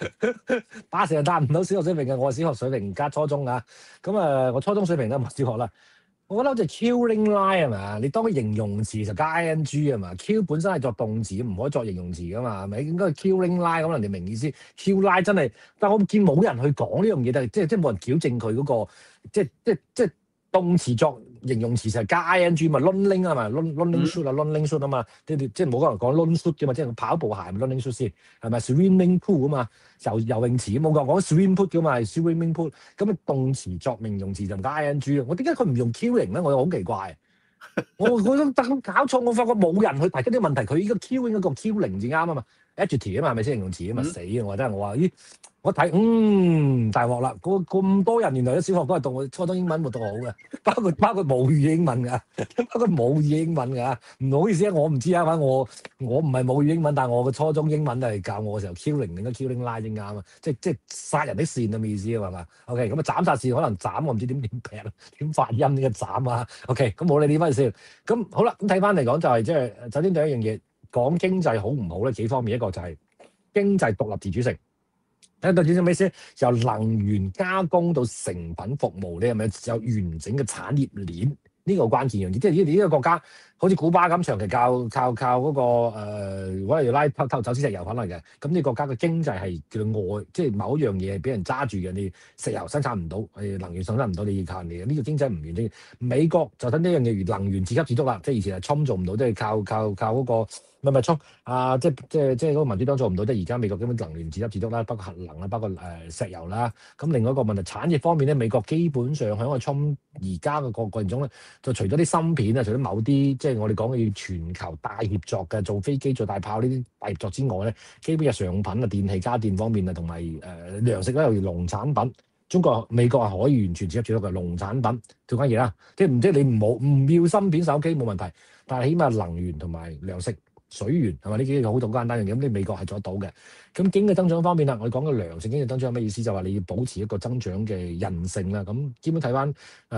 ，80人答唔到小學水平嘅，我小學水平加初中啊，咁我初中水平都唔係小學啦。我覺得好似 killing line 係嘛？你當佢形容詞就加 ing 係嘛？Kill 本身係作動詞，唔可以作形容詞噶嘛？係咪應該 killing line 咁人哋明意思？kill line 真係，但係我見冇人去講呢樣嘢，即係冇人矯正佢嗰個即係動詞作形容詞就係加 ing 嘛，running 啊嘛，running shoot 啊，running shoot 啊嘛，即係冇可能講 run shoot 嘅嘛，即係跑步鞋 running shoot 先係咪 swimming pool 啊嘛，游泳池冇講 swim pool 嘅嘛，係 swimming pool，咁動詞作形容詞就唔加 ing 我點解佢唔用 killing 咧？我又好奇怪，我都搞錯，我發覺冇人去提出啲問題，佢依個 killing 嗰個 killing 字啱啊嘛 adjective 啊嘛，係咪先形容詞啊嘛，死啊！我真係我話咦〜我睇大鑊啦！咁多人原來啲小學都係讀初中英文冇讀好嘅，包括母語英文㗎，包括母語英文㗎。唔好意思啊，我唔知啊，反正我唔係母語英文，但係我嘅初中英文都係教我嘅時候 killing 應該 killing line 先啱啊，即係殺人的線咁嘅意思啊嘛。OK，咁斬殺線可能斬我唔知點劈點發音呢個斬啊。OK，咁冇理呢翻先。咁好啦，咁睇翻嚟講就係即係首先第一樣嘢講經濟好唔好咧？幾方面，一個就係經濟獨立自主性。睇到主要咩先？由能源加工到成品服務，你係咪有完整嘅產業鏈？呢個關鍵樣嘢，即係呢個國家好似古巴咁，長期靠嗰個委內瑞拉偷走私石油可能嘅。咁呢個國家嘅經濟係叫外，即係某一樣嘢係俾人揸住嘅。你石油生產唔到，能源生產唔到，你要靠人哋嘅。呢個經濟唔完整。美國就等呢樣嘢如能源自給自足啦，即係以前係侵做唔到，即係靠嗰個。唔係衝啊！即係嗰個民主黨做唔到，即係而家美國基本能源自給自足啦，包括核能啦，包括石油啦。咁另外一個問題，產業方面咧，美國基本上喺個衝而家嘅過程中咧，就除咗啲芯片啊，除咗某啲即係我哋講嘅要全球大協作嘅做飛機、做大炮呢啲大協作之外咧，基本嘅商品啊、電器家電方面啊，同埋糧食咧，又要農產品。美國係可以完全自給自足嘅農產品做緊嘢啦。即係你唔要芯片手機冇問題，但係起碼能源同埋糧食。水源係咪呢幾個好簡單嘅嘢？咁你美國係做得到嘅。咁經濟增長方面啦，我哋講嘅良性經濟增長係咩意思？就話你要保持一個增長嘅韌性啦。咁基本睇翻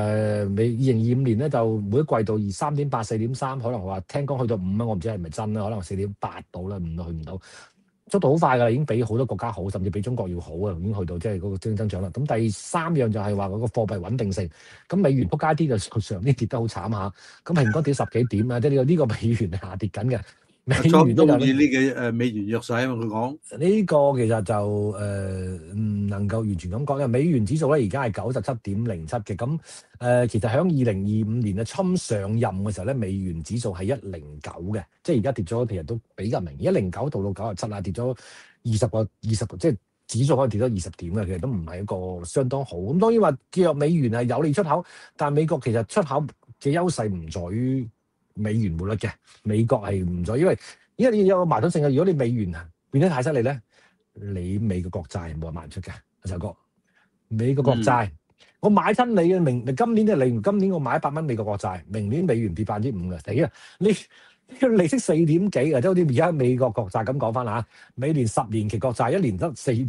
2025年咧，就每一季度3.8、4.3，可能話聽講去到5啊，我唔知係咪真啦，可能4.8到啦，5去唔到，速度好快㗎，已經比好多國家好，甚至比中國要好啊，已經去到即係嗰個經濟增長啦。咁第三樣就係話嗰個貨幣穩定性。咁美元撲街啲就上年跌得好慘下，咁平均跌10幾點啊，即係呢個美元係下跌緊嘅。美元中意呢個美元弱勢啊嘛，佢講呢個其實就唔能夠完全咁講，因為美元指數咧而家係97.07嘅，咁其實喺2025年啊，Trump上任嘅時候咧，美元指數係109嘅，即係而家跌咗，其實都比較明顯，109到97啊，跌咗20個，即係指數可能跌咗20點嘅，其實都唔係一個相當好。咁當然話弱美元係有利出口，但係美國其實出口嘅優勢唔在於美元匯率嘅，美國係唔在，因為你有個矛盾性嘅。如果你美元變得太犀利咧，你美國國債冇人賣出嘅，阿壽哥，美國國債。我買親你嘅今年即係今年我買100蚊美國國債，明年美元跌5%嘅，死啊！你利息4點幾啊，即係好似而家美國國債咁講翻嚇，美聯10年期國債1年得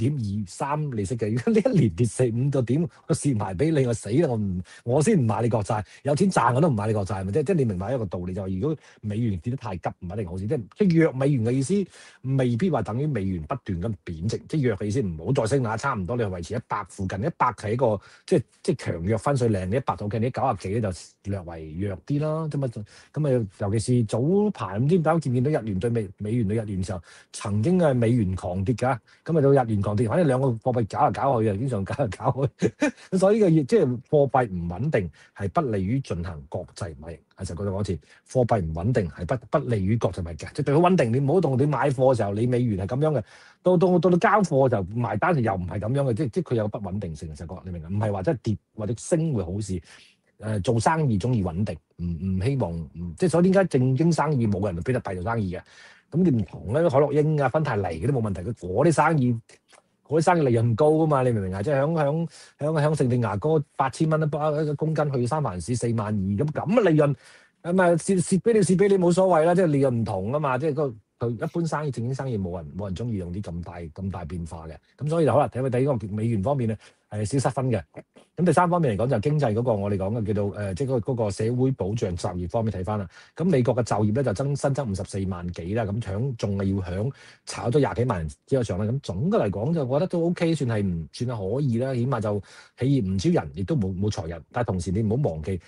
4.23利息嘅，如果你一年跌4-5個點，我蝕埋俾你，我死啦！我先唔買你國債，有錢賺我都唔買你國債，係咪？即係你明白一個道理就係，如果美元跌得太急唔一定好事，即係弱美元嘅意思，未必話等於美元不斷咁貶值，即係弱嘅意思唔好再升啦，差唔多你維持100附近，100係一個即係強弱分水嶺，你100到嘅，你90幾咧就略為弱啲啦，咁啊，尤其是早排唔知大家見唔見到日元對美元對日元嘅時候，曾經係美元狂跌㗎，咁啊到日元狂跌，反正兩個貨幣搞嚟搞去啊，經常搞嚟搞去，咁所以呢個即係貨幣唔穩定係不利於進行國際貿易。其實講一次，貨幣唔穩定係不利於國際貿易嘅，即係最好穩定。你唔好同你買貨嘅時候，你美元係咁樣嘅，到交貨就埋單又唔係咁樣嘅，即係佢有不穩定性。其實你明唔明？唔係話即係跌或者升會好事。做生意中意穩定，唔希望即係所以點解正經生意冇人俾得大做生意嘅？咁你唔同咧，海洛英啊、芬太尼嗰啲冇問題，嗰啲生意利潤高噶嘛？你明唔明啊？即係響聖地牙哥8000蚊一公斤去三藩市42000咁嘅利潤，咁啊蝕俾你冇所謂啦，即係利潤唔同啊嘛，即係佢一般生意正經生意冇人中意用啲咁大變化嘅，咁所以就可能睇第二個美元方面咧係少失分嘅。咁第三方面嚟講就經濟嗰個我哋講嘅叫做即係嗰個社會保障就業方面睇翻啦。咁美國嘅就業咧就新增54萬幾啦，咁仲係要炒咗20幾萬人之上啦。咁總嘅嚟講就我覺得都 OK，算係可以啦。起碼就企業唔少人，亦都冇裁人。但係同時你唔好忘記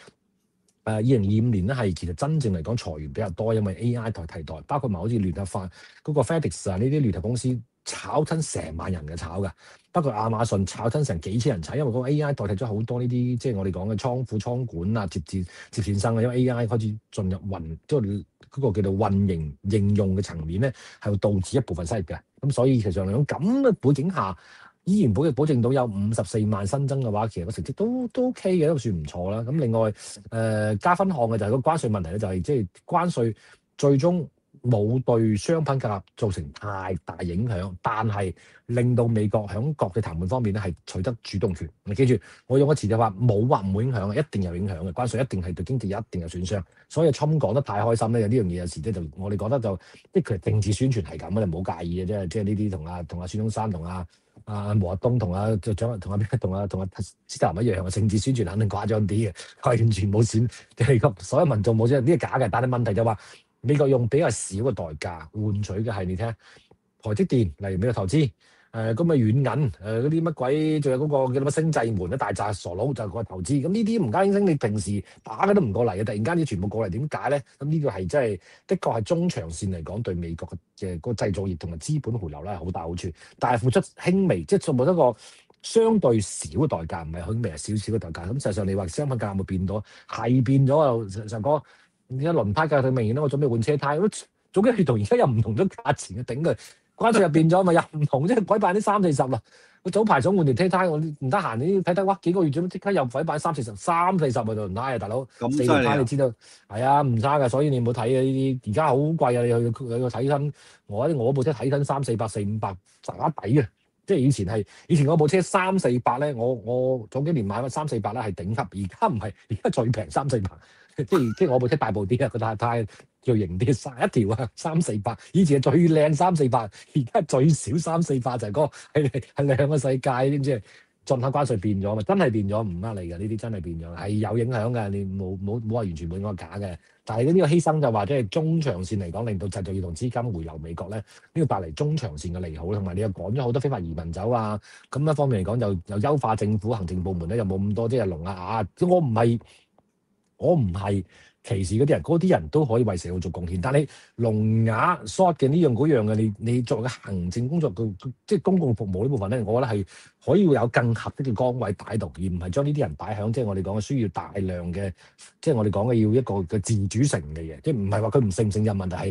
，2025年咧係其實真正嚟講裁員比較多，因為 AI 替代，包括埋好似聯合化嗰個 FedEx 啊呢啲聯合公司。炒親成萬人嘅炒㗎，包括亞馬遜炒親成幾千人炒，因為嗰個 AI 代替咗好多呢啲即係我哋講嘅倉庫倉管啊、接線生啊，因為 AI 開始進入即係嗰個叫做運營應用嘅層面咧，係會導致一部分失業嘅。咁所以其實嚟講咁嘅背景下，依然保證到有54萬新增嘅話，其實個成績都 OK 嘅，都算唔錯啦。咁另外加分項嘅就係個關稅問題咧，就係即係關稅最終冇對商品價格造成太大影響，但係令到美國喺國際談判方面咧係取得主動權。你記住，我用個詞就話冇話唔會影響，一定有影響嘅。關稅一定係對經濟一定有損傷。所以侵講得太開心咧，有呢樣嘢有時咧就我哋覺得就即係政治宣傳係咁嘅，你唔好介意嘅，即係呢啲同阿孫中山同阿毛澤東同阿斯大林一樣嘅政治宣傳，肯定誇張啲嘅，係完全冇損，即係所有民眾冇損，呢啲係假嘅。但係問題就話。美國用比較少嘅代價換取嘅係你睇下台積電，例如美國投資，咁啊軟銀，嗰啲乜鬼，仲有嗰個叫乜星際門大扎傻佬就過嚟投資，咁呢啲吳家英星你平時打嘅都唔過嚟嘅，突然間啲全部過嚟，點解咧？咁呢個係真係的確係中長線嚟講對美國嘅個製造業同埋資本回流咧係好大好處，但係付出輕微，即係做冇一個相對少嘅代價，唔係輕微係少少嘅代價。咁實際上你話商品價有冇變到？係變咗啊！實講。而家輪胎價佢明顯啦，我準備換車胎，早幾個月同而家又唔同咗價錢嘅，頂佢關稅又變咗，咪又唔同，即係鬼版啲30-40啦。我早排想換條車胎，我唔得閒，你睇哇幾個月啫，即刻又鬼版30-40咪就輪胎啊，大佬4條胎你知道係啊，唔差㗎，所以你唔好睇啊呢啲，而家好貴啊，你去睇親我部車睇親300-400、400-500打底嘅，即係以前我部車300-400咧，我早幾年買翻300-400咧係頂級，而家唔係，而家最平300-400。即係我部車大部啲啊，個太最型啲一條啊300-400，以前係最靚300-400，而家最少300-400就係嗰係兩個世界，知唔知？進口關稅變咗嘛，真係變咗唔呃你嘅，呢啲真係變咗，係有影響嘅。你冇話完全冇個假嘅，但係呢個犧牲就話即係中長線嚟講，令到製造業同資金回流美國咧，呢個帶嚟中長線嘅利好，同埋你又趕咗好多非法移民走啊，咁一方面嚟講又優化政府行政部門咧，又冇咁多即係聾啞啞，我唔係歧視嗰啲人都可以為社會做貢獻，但係聾啞 short 嘅呢樣嗰樣嘅，你作為個行政工作即係公共服務呢部分咧，我覺得係可以有更合適嘅崗位擺度，而唔係將呢啲人擺響即係我哋講嘅需要大量嘅，即係我哋講嘅要一個嘅自主性嘅嘢，即係唔係話佢唔勝任問題係。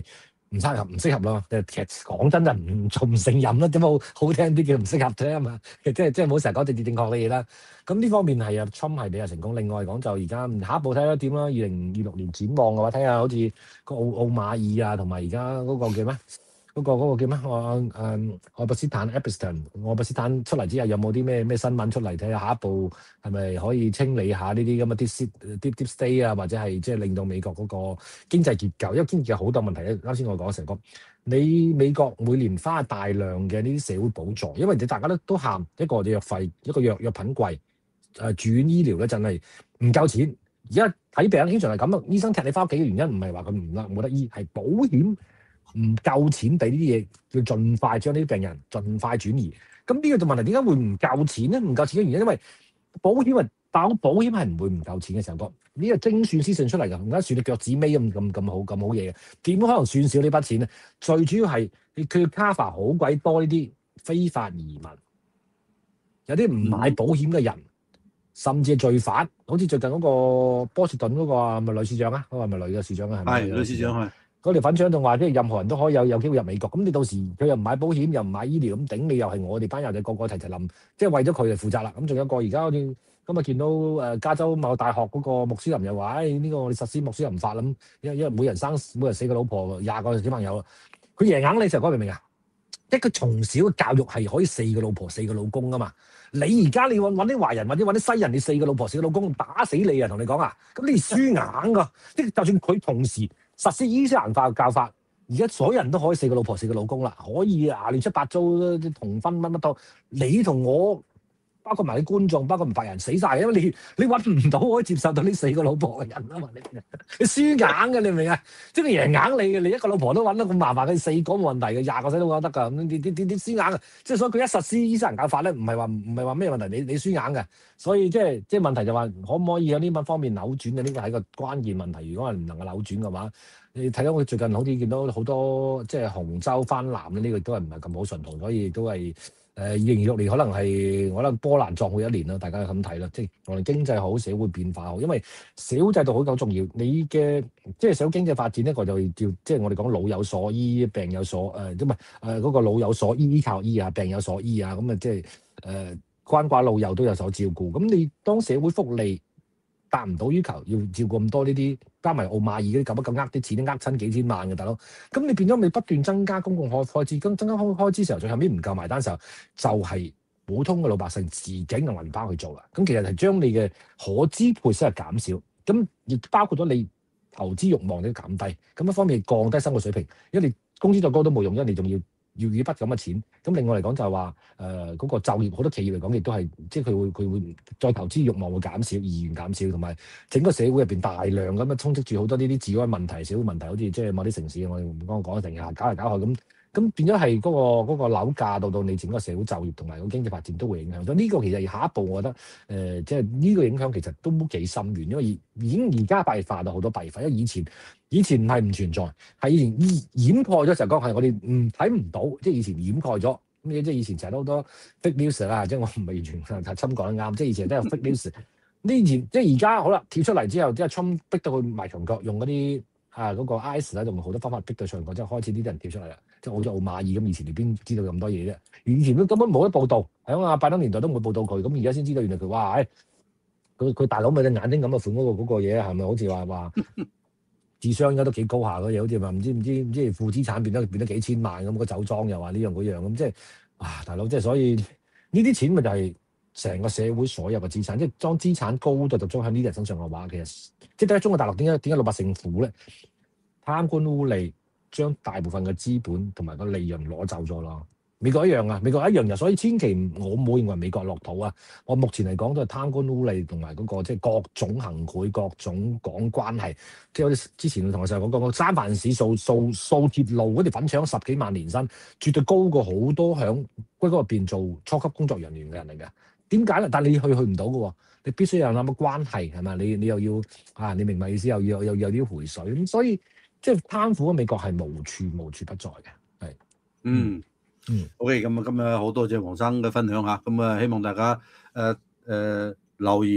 唔適合咯。其實講真就唔承認啦，點解好聽啲叫唔適合啫嘛？即係唔好成日講政治正確嘅嘢啦。咁呢方面係啊，Trump 係比較成功。另外嚟講就而家下一步睇下點啦。2026年展望嘅話，睇下好似個奧馬爾啊，同埋而家嗰個叫咩？嗰個叫咩？愛博斯坦 Epstein 愛博斯坦出嚟之後有冇啲咩新聞出嚟？睇下下一步係咪可以清理下呢啲咁嘅 deep state 啊，或者係即係令到美國嗰個經濟結構，因為經濟結構好多問題咧。啱先我講成個，你美國每年花大量嘅呢啲社會補助，因為大家都喊一個藥費，一個藥品貴，住院醫療咧真係唔夠錢。而家睇病經常係咁啊，醫生踢你翻屋企嘅原因唔係話佢唔冇得醫，係保險唔夠錢俾呢啲嘢，要盡快將呢啲病人盡快轉移。咁呢個就問題點解會唔夠錢咧？唔夠錢嘅原因，因為保險保險係唔會唔夠錢嘅時候，呢個精算師算出嚟㗎，而家算到腳趾尾咁好嘢嘅，點可能算少呢筆錢咧？最主要係佢要 cover 好鬼多呢啲非法移民，有啲唔買保險嘅人，甚至係罪犯，好似最近嗰個波士頓嗰個係咪女市長啊？嗰個係咪女嘅市長啊？ 係女市長係。 嗰條粉腸仲話，即係任何人都可以有機會入美國。咁你到時佢又唔買保險，又唔買醫療，咁頂你又係我哋班友仔個個齊冧，即係為咗佢嚟負責啦。咁仲有一個而家好似今日見到加州某大學嗰個穆斯林又話，呢個我哋實施穆斯林法咁，因為每人4個老婆，20個小朋友，佢贏硬你成日講明唔明啊？即係佢從小嘅教育係可以4個老婆4個老公噶嘛。你而家你揾啲華人或者揾啲西人，你4個老婆4個老公打死你啊！同你講啊，咁你輸硬噶。即係就算佢同時實施伊斯蘭化嘅教法，而家所有人都可以4個老婆4個老公啦，可以亂七八糟同婚乜都，你同我包括埋啲觀眾，包括唔白人死晒，因為你揾唔到可以接受到呢4個老婆嘅人啊嘛，你輸硬嘅，你明唔明啊？即係贏硬你嘅，你一個老婆都揾得咁麻煩，佢4個冇問題嘅，20個仔都揾得㗎，咁你輸硬嘅，即係所以佢一實施伊斯蘭教法咧，唔係話咩問題，你輸硬嘅，所以即係問題就話可唔可以有呢方面扭轉嘅？呢個係一個關鍵問題。如果係唔能夠扭轉嘅話，你睇到我最近好似見到好多即係紅州翻藍咧，呢個都係唔係咁好順途，所以都係。2026年可能係我覺得波瀾壯闊一年啦，大家咁睇啦，即係無論經濟好、社會變化好，因為社會制度好重要。你嘅即係社會經濟發展咧，我就叫即係我哋講老有所依，病有所唔係嗰個老有所依，依靠醫啊，病有所依啊，咁啊即係鰥寡老幼都有所照顧。咁你當社會福利達唔到要求，要照顧咁多呢啲，加埋奧馬爾嗰啲咁呃啲錢都呃親幾千萬嘅大佬，咁你變咗你不斷增加公共開支，增加開支時候，最後尾唔夠埋單時候，就係普通嘅老百姓自己用銀包去做啦。咁其實係將你嘅可支配收入減少，咁亦包括咗你投資慾望都減低，咁一方面降低生活水平，因為你工資再高都冇用，因為你仲要筆咁嘅錢。咁另外嚟講就係話嗰個就業好多企業嚟講亦都係，即係佢會再投資慾望會減少，意願減少，同埋整個社會入邊大量咁樣充斥住好多呢啲治安問題、社會問題，好似即係某啲城市我哋唔講成日搞嚟搞去咁變咗係嗰個樓價到你整個社會就業同埋個經濟發展都會影響。咁呢個其實下一步我覺得即係呢個影響其實都幾深遠，因為已經而家閉化到好多閉化，因為以前唔係唔存在，係以前掩蓋咗時候講係我哋睇唔到，即係以前掩蓋咗。咁即係以前成日都好多 fake news 啦，即係我唔係完全係侵講得啱，即係以前都有 fake news。呢以前即係而家好啦，跳出嚟之後，即係侵逼到佢埋牆角，用嗰啲嗰個 ICE 咧，用好多方法逼到牆角，即係開始呢啲人跳出嚟啦。即係好似奧馬爾咁，以前你邊知道咁多嘢啫？以前都根本冇得報導，喺阿拜登年代都冇報導佢，咁而家先知道原來佢哇，佢大佬咪隻眼睛咁嘅款嗰個嘢係咪好似話智商應該都幾高下嘅嘢？好似話唔知負資產變得幾千萬咁，個酒莊又話呢樣嗰樣咁，即係大佬，即係所以呢啲錢咪就係成個社會所有嘅資產，即係當資產高就集中喺呢啲人身上嘅話，其實即係睇中國大陸點解老百姓苦咧？貪官污吏將大部分嘅資本同埋個利潤攞走咗咯。美國一樣啊，美國一樣嘅，所以千祈我冇認為美國落土啊。我目前嚟講都係貪官污吏同埋嗰個即係各種行賄、各種講關係。即係我哋之前同我細個講過，三藩市掃鐵路嗰條粉腸10幾萬年薪，絕對高過好多響嗰入邊做初級工作人員嘅人嚟嘅。點解咧？但係你去唔到嘅喎，你必須有咁嘅關係係咪？你又要你明白意思，又要有啲回水咁，所以即係貪腐喺美國係無處不在嘅，係。 OK，咁啊，今日好多謝黃生嘅分享嚇，咁啊，希望大家留言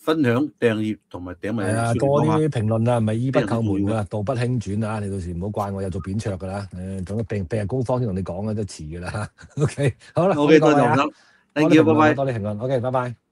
分享、訂閱同埋頂埋係啊， 上多講下， 啲評論啊，唔係衣不叩門非常之重要㗎，道不輕轉啊！你到時唔好怪我又做扁桌㗎啦。總之病日高方先同你講嘅都遲㗎啦。OK，好啦，多 OK， 啲各位啊， 多謝黃生多 ，thank you，拜啲評論啊， 拜。 多啲評論。OK，拜拜。